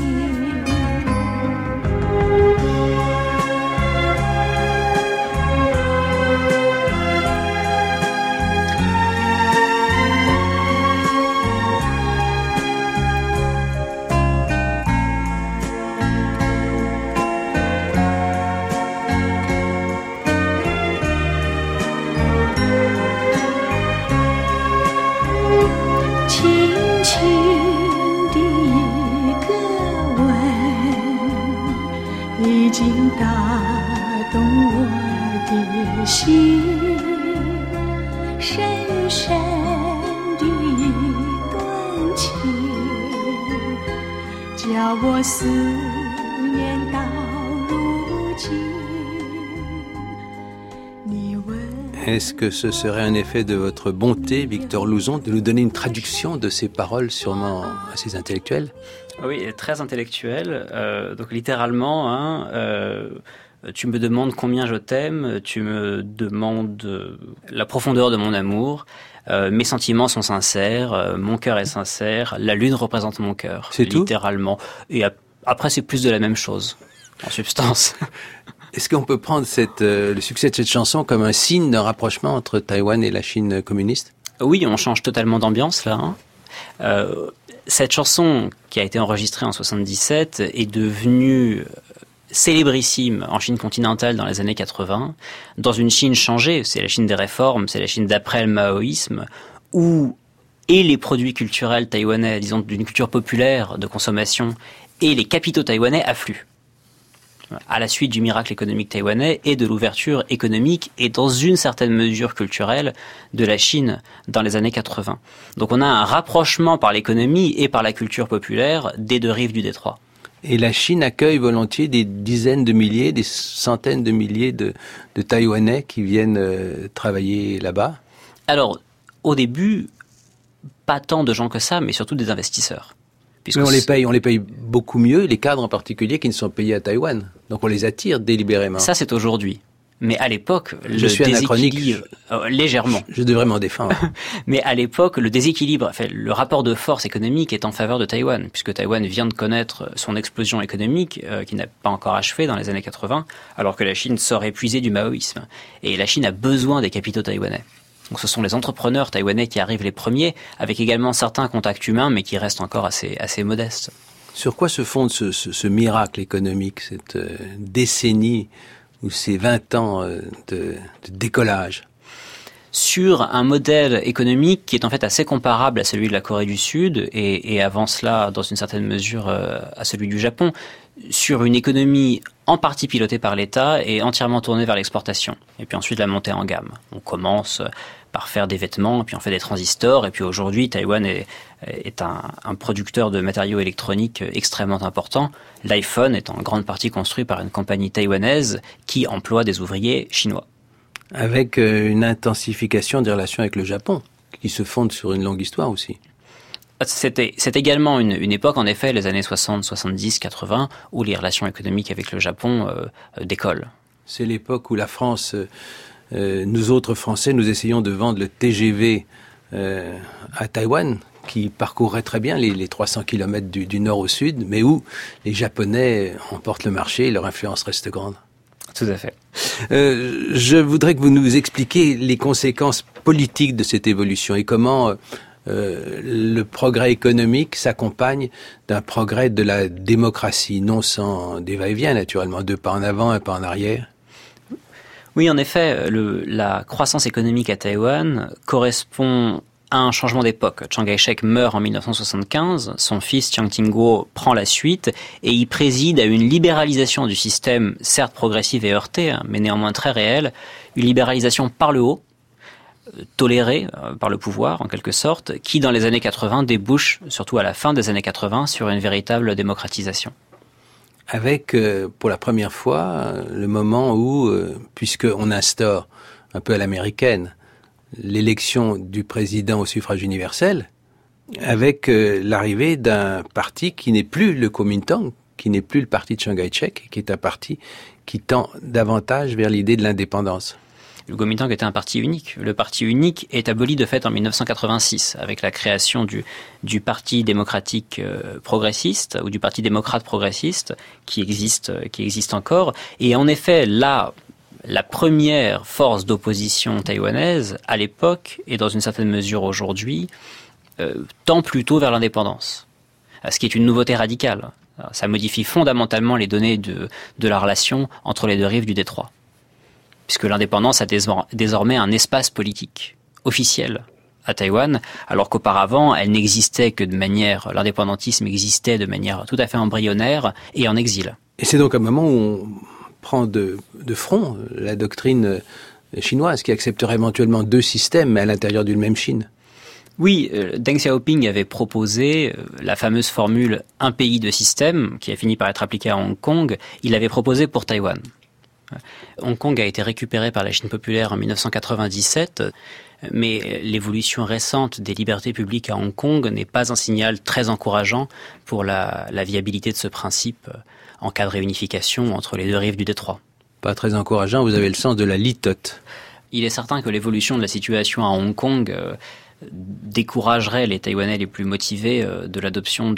已经打动我的心，深深的动情，叫我思念到如今。 Est-ce que ce serait un effet de votre bonté, Victor Louzon, de nous donner une traduction de ces paroles sûrement assez intellectuelles? Oui, très intellectuel. Donc littéralement, tu me demandes combien je t'aime, tu me demandes la profondeur de mon amour, mes sentiments sont sincères, mon cœur est sincère, la lune représente mon cœur. C'est tout ? Littéralement. Et après, c'est plus de la même chose, en substance. Est-ce qu'on peut prendre le succès de cette chanson comme un signe d'un rapprochement entre Taïwan et la Chine communiste? Oui, on change totalement d'ambiance là. Cette chanson, qui a été enregistrée en 77, est devenue célébrissime en Chine continentale dans les années 80, dans une Chine changée, c'est la Chine des réformes, c'est la Chine d'après le maoïsme, où et les produits culturels taïwanais, disons d'une culture populaire de consommation, et les capitaux taïwanais affluent, à la suite du miracle économique taïwanais et de l'ouverture économique et dans une certaine mesure culturelle de la Chine dans les années 80. Donc on a un rapprochement par l'économie et par la culture populaire des deux rives du détroit. Et la Chine accueille volontiers des dizaines de milliers, des centaines de milliers de Taïwanais qui viennent travailler là-bas? Alors, au début, pas tant de gens que ça, mais surtout des investisseurs. Mais on les paye beaucoup mieux, les cadres en particulier, qui ne sont payés à Taïwan. Donc on les attire délibérément. Ça, c'est aujourd'hui. Mais à l'époque, je suis anachronique. Légèrement. Je devrais m'en défendre. Mais à l'époque, le déséquilibre, enfin, le rapport de force économique est en faveur de Taïwan, puisque Taïwan vient de connaître son explosion économique, qui n'a pas encore achevé dans les années 80, alors que la Chine sort épuisée du maoïsme. Et la Chine a besoin des capitaux taïwanais. Donc ce sont les entrepreneurs taïwanais qui arrivent les premiers, avec également certains contacts humains, mais qui restent encore assez modestes. Sur quoi se fonde ce miracle économique, cette décennie ou ces 20 ans de décollage? Sur un modèle économique qui est en fait assez comparable à celui de la Corée du Sud et avant cela, dans une certaine mesure, à celui du Japon, sur une économie en partie pilotée par l'État et entièrement tournée vers l'exportation. Et puis ensuite la montée en gamme. On commence par faire des vêtements, puis on fait des transistors, et puis aujourd'hui Taïwan est un producteur de matériaux électroniques extrêmement important. L'iPhone est en grande partie construit par une compagnie taïwanaise qui emploie des ouvriers chinois. Avec une intensification des relations avec le Japon, qui se fonde sur une longue histoire aussi. C'est également une époque, en effet, les années 60, 70, 80, où les relations économiques avec le Japon décollent. C'est l'époque où la France, nous autres Français, nous essayons de vendre le TGV à Taïwan, qui parcourrait très bien les 300 km du nord au sud, mais où les Japonais emportent le marché et leur influence reste grande. Tout à fait. Je voudrais que vous nous expliquiez les conséquences politiques de cette évolution et comment le progrès économique s'accompagne d'un progrès de la démocratie, non sans des va-et-vient naturellement, 2 pas en avant, 1 pas en arrière. Oui, en effet, la croissance économique à Taïwan correspond à un changement d'époque. Chiang Kai-shek meurt en 1975, son fils Chiang Ting-kuo prend la suite et il préside à une libéralisation du système, certes progressive et heurtée, mais néanmoins très réelle, une libéralisation par le haut, tolérée par le pouvoir, en quelque sorte, qui, dans les années 80, débouche, surtout à la fin des années 80, sur une véritable démocratisation. Avec, pour la première fois, le moment où, puisqu'on instaure, un peu à l'américaine, l'élection du président au suffrage universel, avec l'arrivée d'un parti qui n'est plus le Kuomintang, qui n'est plus le parti de Chiang Kai-shek, qui est un parti qui tend davantage vers l'idée de l'indépendance. Le Kuomintang était un parti unique. Le parti unique est aboli de fait en 1986, avec la création du Parti démocratique progressiste, ou du Parti démocrate progressiste, qui existe encore. Et en effet, là, la première force d'opposition taïwanaise, à l'époque, et dans une certaine mesure aujourd'hui, tend plutôt vers l'indépendance, ce qui est une nouveauté radicale. Ça modifie fondamentalement les données de la relation entre les deux rives du détroit, puisque l'indépendance a désormais un espace politique officiel à Taïwan, alors qu'auparavant, l'indépendantisme existait de manière tout à fait embryonnaire et en exil. Et c'est donc un moment où on prend de front la doctrine chinoise, qui accepterait éventuellement deux systèmes, mais à l'intérieur d'une même Chine. Oui, Deng Xiaoping avait proposé la fameuse formule « un pays, deux systèmes » qui a fini par être appliquée à Hong Kong. Il l'avait proposé pour Taïwan. Hong Kong a été récupéré par la Chine populaire en 1997, mais l'évolution récente des libertés publiques à Hong Kong n'est pas un signal très encourageant pour la viabilité de ce principe en cas de réunification entre les deux rives du détroit. Pas très encourageant, vous avez le sens de la litote. Il est certain que l'évolution de la situation à Hong Kong découragerait les Taïwanais les plus motivés de l'adoption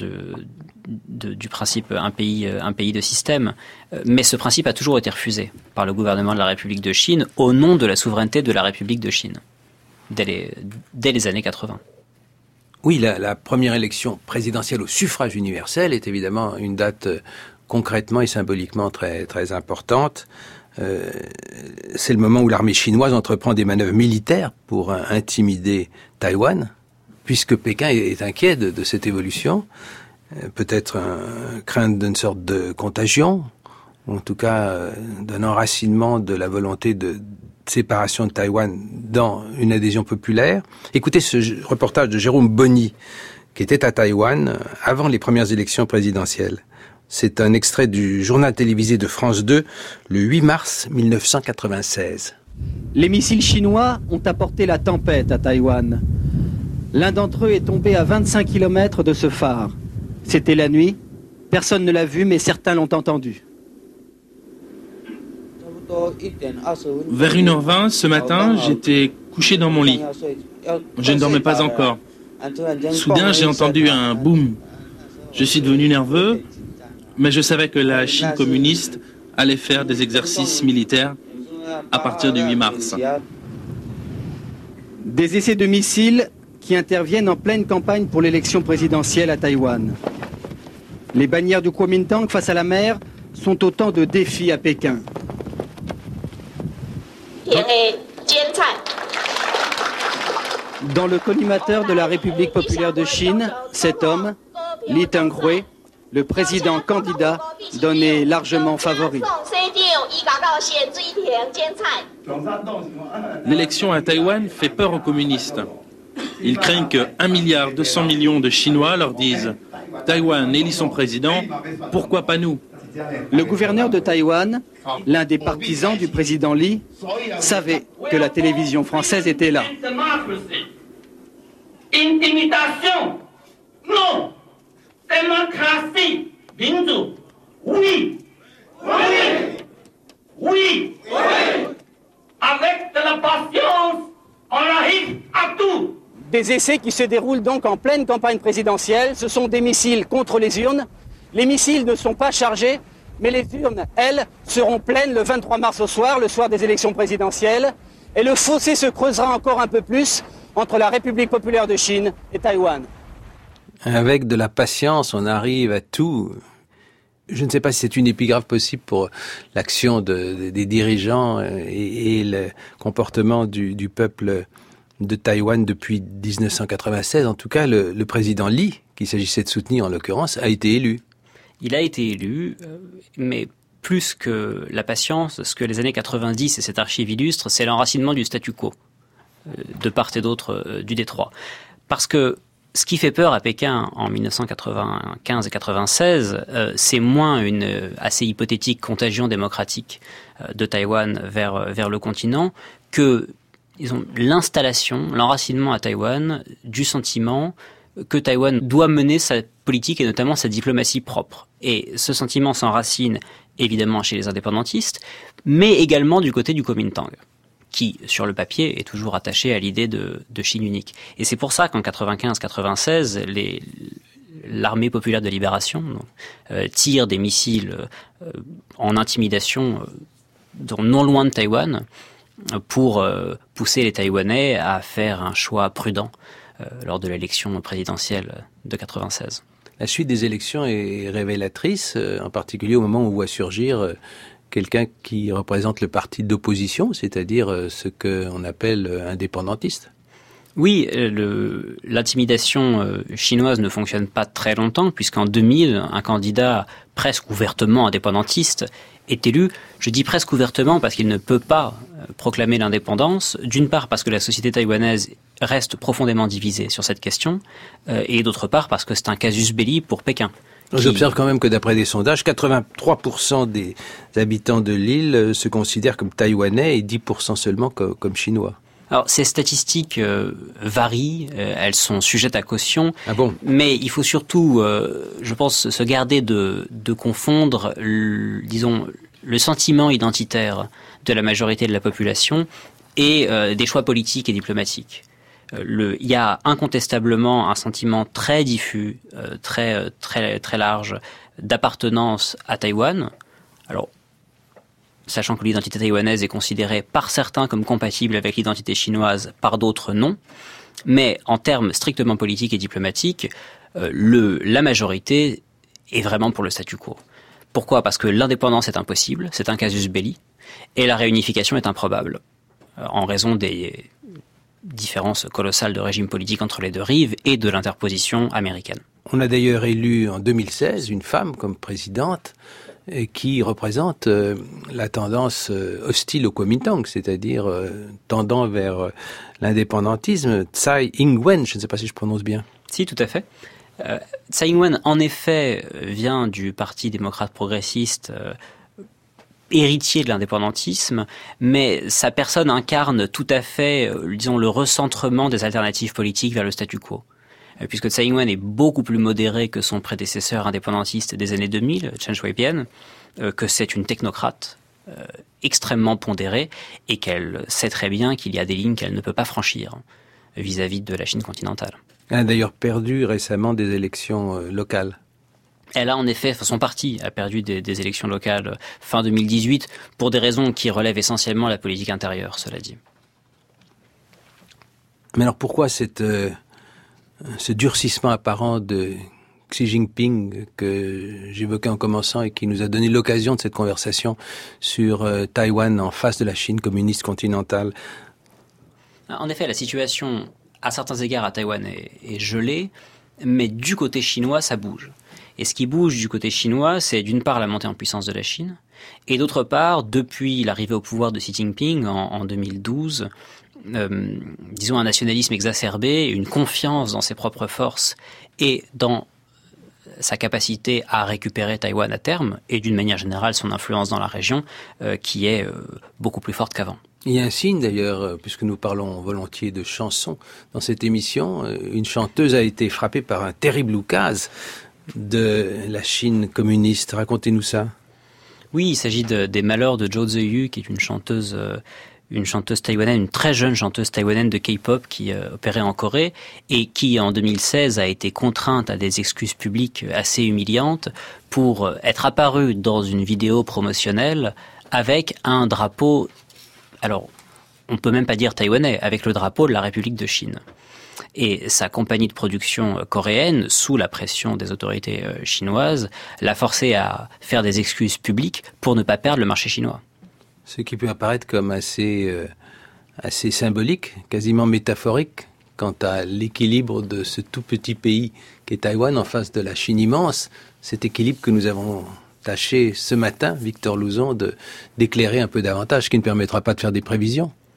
du principe un pays de système. Mais ce principe a toujours été refusé par le gouvernement de la République de Chine au nom de la souveraineté de la République de Chine, dès les années 80. Oui, la première élection présidentielle au suffrage universel est évidemment une date concrètement et symboliquement très, très importante. C'est le moment où l'armée chinoise entreprend des manœuvres militaires pour intimider Taïwan, puisque Pékin est inquiet de cette évolution, peut-être crainte d'une sorte de contagion, ou en tout cas d'un enracinement de la volonté de séparation de Taïwan dans une adhésion populaire. Écoutez ce reportage de Jérôme Bonny, qui était à Taïwan avant les premières élections présidentielles. C'est un extrait du journal télévisé de France 2, le 8 mars 1996. Les missiles chinois ont apporté la tempête à Taïwan. L'un d'entre eux est tombé à 25 km de ce phare. C'était la nuit, personne ne l'a vu, mais certains l'ont entendu. Vers 1h20 ce matin, j'étais couché dans mon lit. Je ne dormais pas encore. Soudain, j'ai entendu un boum. Je suis devenu nerveux, mais je savais que la Chine communiste allait faire des exercices militaires à partir du 8 mars. Des essais de missiles qui interviennent en pleine campagne pour l'élection présidentielle à Taïwan. Les bannières du Kuomintang face à la mer sont autant de défis à Pékin. Dans le collimateur de la République populaire de Chine, cet homme, Li Tenghui, le président candidat, donné largement favori. L'élection à Taïwan fait peur aux communistes. Ils craignent que 1,2 milliard de Chinois leur disent « Taïwan élit son président, pourquoi pas nous ?» Le gouverneur de Taïwan, l'un des partisans du président Li, savait que la télévision française était là. Intimidation, non. Démocratie, Binzu, oui. Oui. Oui. Oui. Avec de la patience, on arrive à tout. Des essais qui se déroulent donc en pleine campagne présidentielle. Ce sont des missiles contre les urnes. Les missiles ne sont pas chargés, mais les urnes, elles, seront pleines le 23 mars au soir, le soir des élections présidentielles. Et le fossé se creusera encore un peu plus entre la République populaire de Chine et Taïwan. Avec de la patience, on arrive à tout. Je ne sais pas si c'est une épigraphe possible pour l'action des dirigeants et le comportement du peuple de Taïwan depuis 1996. En tout cas, le président Li, qu'il s'agissait de soutenir en l'occurrence, a été élu. Il a été élu, mais plus que la patience, ce que les années 90 et cette archive illustre, c'est l'enracinement du statu quo. de part et d'autre du détroit. Parce que ce qui fait peur à Pékin en 1995 et 96, c'est moins une assez hypothétique contagion démocratique de Taïwan vers le continent que l'installation, l'enracinement à Taïwan du sentiment que Taïwan doit mener sa politique et notamment sa diplomatie propre. Et ce sentiment s'enracine évidemment chez les indépendantistes, mais également du côté du Kuomintang, qui, sur le papier, est toujours attaché à l'idée de Chine unique. Et c'est pour ça qu'en 95-96, l'armée populaire de libération tire des missiles en intimidation non loin de Taïwan pour pousser les Taïwanais à faire un choix prudent lors de l'élection présidentielle de 96. La suite des élections est révélatrice, en particulier au moment où on voit surgir quelqu'un qui représente le parti d'opposition, c'est-à-dire ce qu'on appelle indépendantiste. Oui, l'intimidation chinoise ne fonctionne pas très longtemps, puisqu'en 2000, un candidat presque ouvertement indépendantiste est élu. Je dis presque ouvertement parce qu'il ne peut pas proclamer l'indépendance, d'une part parce que la société taïwanaise reste profondément divisée sur cette question, et d'autre part parce que c'est un casus belli pour Pékin. J'observe quand même que d'après des sondages, 83% des habitants de l'île se considèrent comme taïwanais et 10% seulement comme chinois. Alors, ces statistiques varient, elles sont sujettes à caution, mais il faut surtout, je pense, se garder de confondre, disons, le sentiment identitaire de la majorité de la population et des choix politiques et diplomatiques. Il y a incontestablement un sentiment très diffus, très large d'appartenance à Taïwan. Alors, sachant que l'identité taïwanaise est considérée par certains comme compatible avec l'identité chinoise, par d'autres non. Mais en termes strictement politiques et diplomatiques, la majorité est vraiment pour le statu quo. Pourquoi ? Parce que l'indépendance est impossible, c'est un casus belli, et la réunification est improbable, en raison des différences colossales de régime politique entre les deux rives et de l'interposition américaine. On a d'ailleurs élu en 2016 une femme comme présidente qui représente la tendance hostile au Kuomintang, c'est-à-dire tendant vers l'indépendantisme, Tsai Ing-wen, je ne sais pas si je prononce bien. Si, tout à fait. Tsai Ing-wen, en effet, vient du Parti démocrate progressiste, héritier de l'indépendantisme, mais sa personne incarne tout à fait, disons, le recentrement des alternatives politiques vers le statu quo. Puisque Tsai Ing-wen est beaucoup plus modérée que son prédécesseur indépendantiste des années 2000, Chen Shui-bian, que c'est une technocrate extrêmement pondérée et qu'elle sait très bien qu'il y a des lignes qu'elle ne peut pas franchir vis-à-vis de la Chine continentale. Elle a d'ailleurs perdu récemment des élections locales. Elle a en effet, son parti a perdu des élections locales fin 2018 pour des raisons qui relèvent essentiellement la politique intérieure, cela dit. Mais alors pourquoi ce durcissement apparent de Xi Jinping que j'évoquais en commençant et qui nous a donné l'occasion de cette conversation sur Taïwan en face de la Chine communiste continentale? En effet, la situation à certains égards à Taïwan est gelée, mais du côté chinois, ça bouge. Et ce qui bouge du côté chinois, c'est d'une part la montée en puissance de la Chine, et d'autre part, depuis l'arrivée au pouvoir de Xi Jinping en 2012, disons un nationalisme exacerbé, une confiance dans ses propres forces et dans sa capacité à récupérer Taïwan à terme, et d'une manière générale son influence dans la région, qui est beaucoup plus forte qu'avant. Il y a un signe d'ailleurs, puisque nous parlons volontiers de chansons dans cette émission, une chanteuse a été frappée par un terrible oukase de la Chine communiste. Racontez-nous ça. Oui, il s'agit des malheurs de Zhou Ziyu, qui est une chanteuse taïwanaise, une très jeune chanteuse taïwanaise de K-pop qui opérait en Corée et qui en 2016 a été contrainte à des excuses publiques assez humiliantes pour être apparue dans une vidéo promotionnelle avec un drapeau, alors on peut même pas dire taïwanais, avec le drapeau de la République de Chine. Et sa compagnie de production coréenne, sous la pression des autorités chinoises, l'a forcé à faire des excuses publiques pour ne pas perdre le marché chinois. Ce qui peut apparaître comme assez symbolique, quasiment métaphorique, quant à l'équilibre de ce tout petit pays qu'est Taïwan en face de la Chine immense, cet équilibre que nous avons tâché ce matin, Victor Louzon, d'éclairer un peu davantage, ce qui ne permettra pas de faire des prévisions.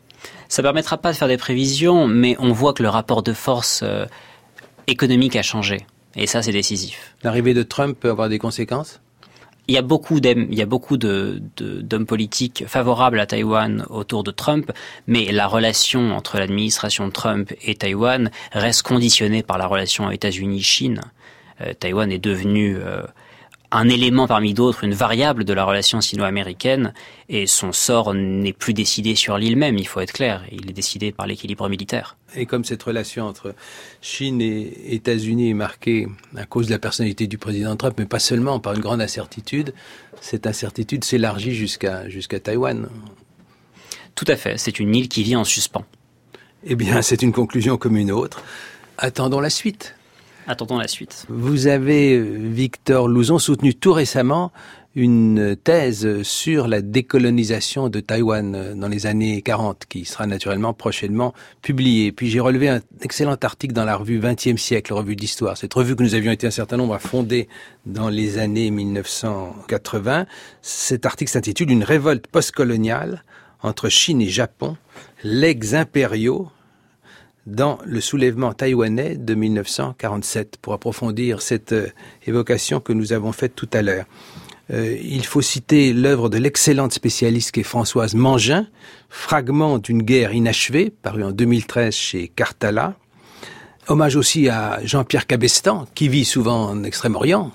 Ça ne permettra pas de faire des prévisions, mais on voit que le rapport de force économique a changé. Et ça, c'est décisif. L'arrivée de Trump peut avoir des conséquences ? Il y a beaucoup d'hommes politiques favorables à Taïwan autour de Trump, mais la relation entre l'administration Trump et Taïwan reste conditionnée par la relation États-Unis-Chine. Taïwan est devenu un élément parmi d'autres, une variable de la relation sino-américaine, et son sort n'est plus décidé sur l'île même, il faut être clair. Il est décidé par l'équilibre militaire. Et comme cette relation entre Chine et États-Unis est marquée à cause de la personnalité du président Trump, mais pas seulement, par une grande incertitude, cette incertitude s'élargit jusqu'à Taïwan. Tout à fait, c'est une île qui vit en suspens. Eh bien, c'est une conclusion comme une autre. Attendons la suite. Attendons la suite. Vous avez, Victor Louzon, soutenu tout récemment une thèse sur la décolonisation de Taïwan dans les années 40, qui sera naturellement prochainement publiée. Puis j'ai relevé un excellent article dans la revue 20e siècle, revue d'histoire. Cette revue que nous avions été un certain nombre à fonder dans les années 1980. Cet article s'intitule « Une révolte postcoloniale entre Chine et Japon, legs impériaux » dans le soulèvement taïwanais de 1947, pour approfondir cette évocation que nous avons faite tout à l'heure. Il faut citer l'œuvre de l'excellente spécialiste qu'est Françoise Mangin, Fragment d'une guerre inachevée, paru en 2013 chez Cartala. Hommage aussi à Jean-Pierre Cabestan, qui vit souvent en Extrême-Orient.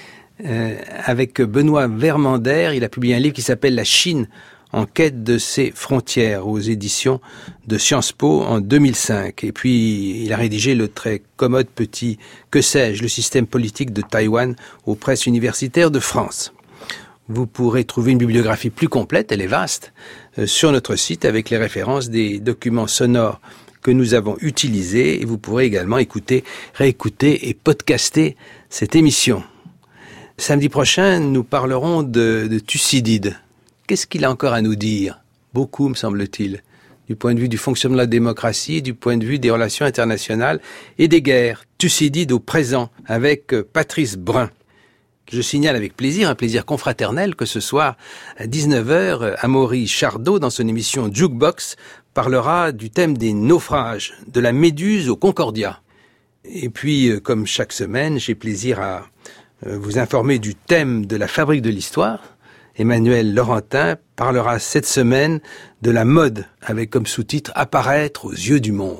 Avec Benoît Vermandaire, il a publié un livre qui s'appelle « La Chine en quête de ses frontières » aux éditions de Sciences Po en 2005. Et puis, il a rédigé le très commode petit « Que sais-je, le système politique de Taïwan aux presses universitaires de France ». Vous pourrez trouver une bibliographie plus complète, elle est vaste, sur notre site avec les références des documents sonores que nous avons utilisés. Et vous pourrez également écouter, réécouter et podcaster cette émission. Samedi prochain, nous parlerons de Thucydide. Qu'est-ce qu'il a encore à nous dire ? Beaucoup, me semble-t-il, du point de vue du fonctionnement de la démocratie, du point de vue des relations internationales et des guerres. Thucydide au présent, avec Patrice Brun. Je signale avec plaisir, un plaisir confraternel, que ce soir, à 19h, Amaury Chardot, dans son émission Jukebox, parlera du thème des naufrages, de la Méduse au Concordia. Et puis, comme chaque semaine, j'ai plaisir à vous informer du thème de la Fabrique de l'Histoire. Emmanuel Laurentin parlera cette semaine de la mode, avec comme sous-titre « Apparaître aux yeux du monde ».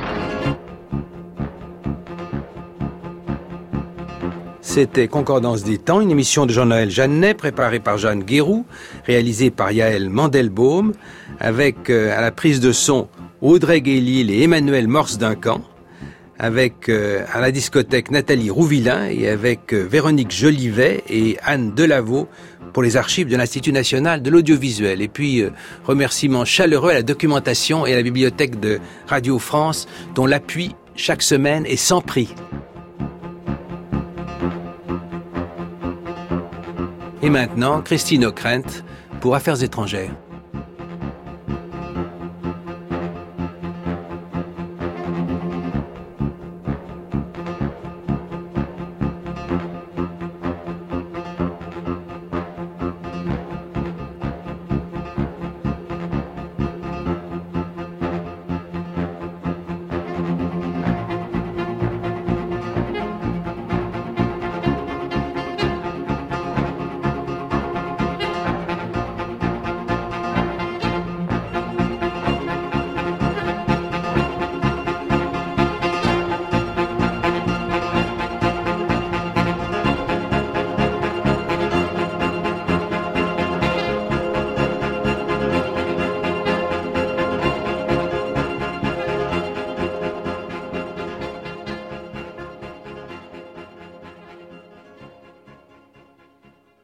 C'était Concordance des temps, une émission de Jean-Noël Jeannet, préparée par Jeanne Guéroux, réalisée par Yaël Mandelbaum, avec à la prise de son Audrey Guélil et Emmanuel Morse-Duncan, avec à la discothèque Nathalie Rouvillain et avec Véronique Jolivet et Anne Delaveau pour les archives de l'Institut national de l'audiovisuel. Et puis, remerciements chaleureux à la documentation et à la bibliothèque de Radio France, dont l'appui chaque semaine est sans prix. Et maintenant, Christine Ockrent pour Affaires étrangères.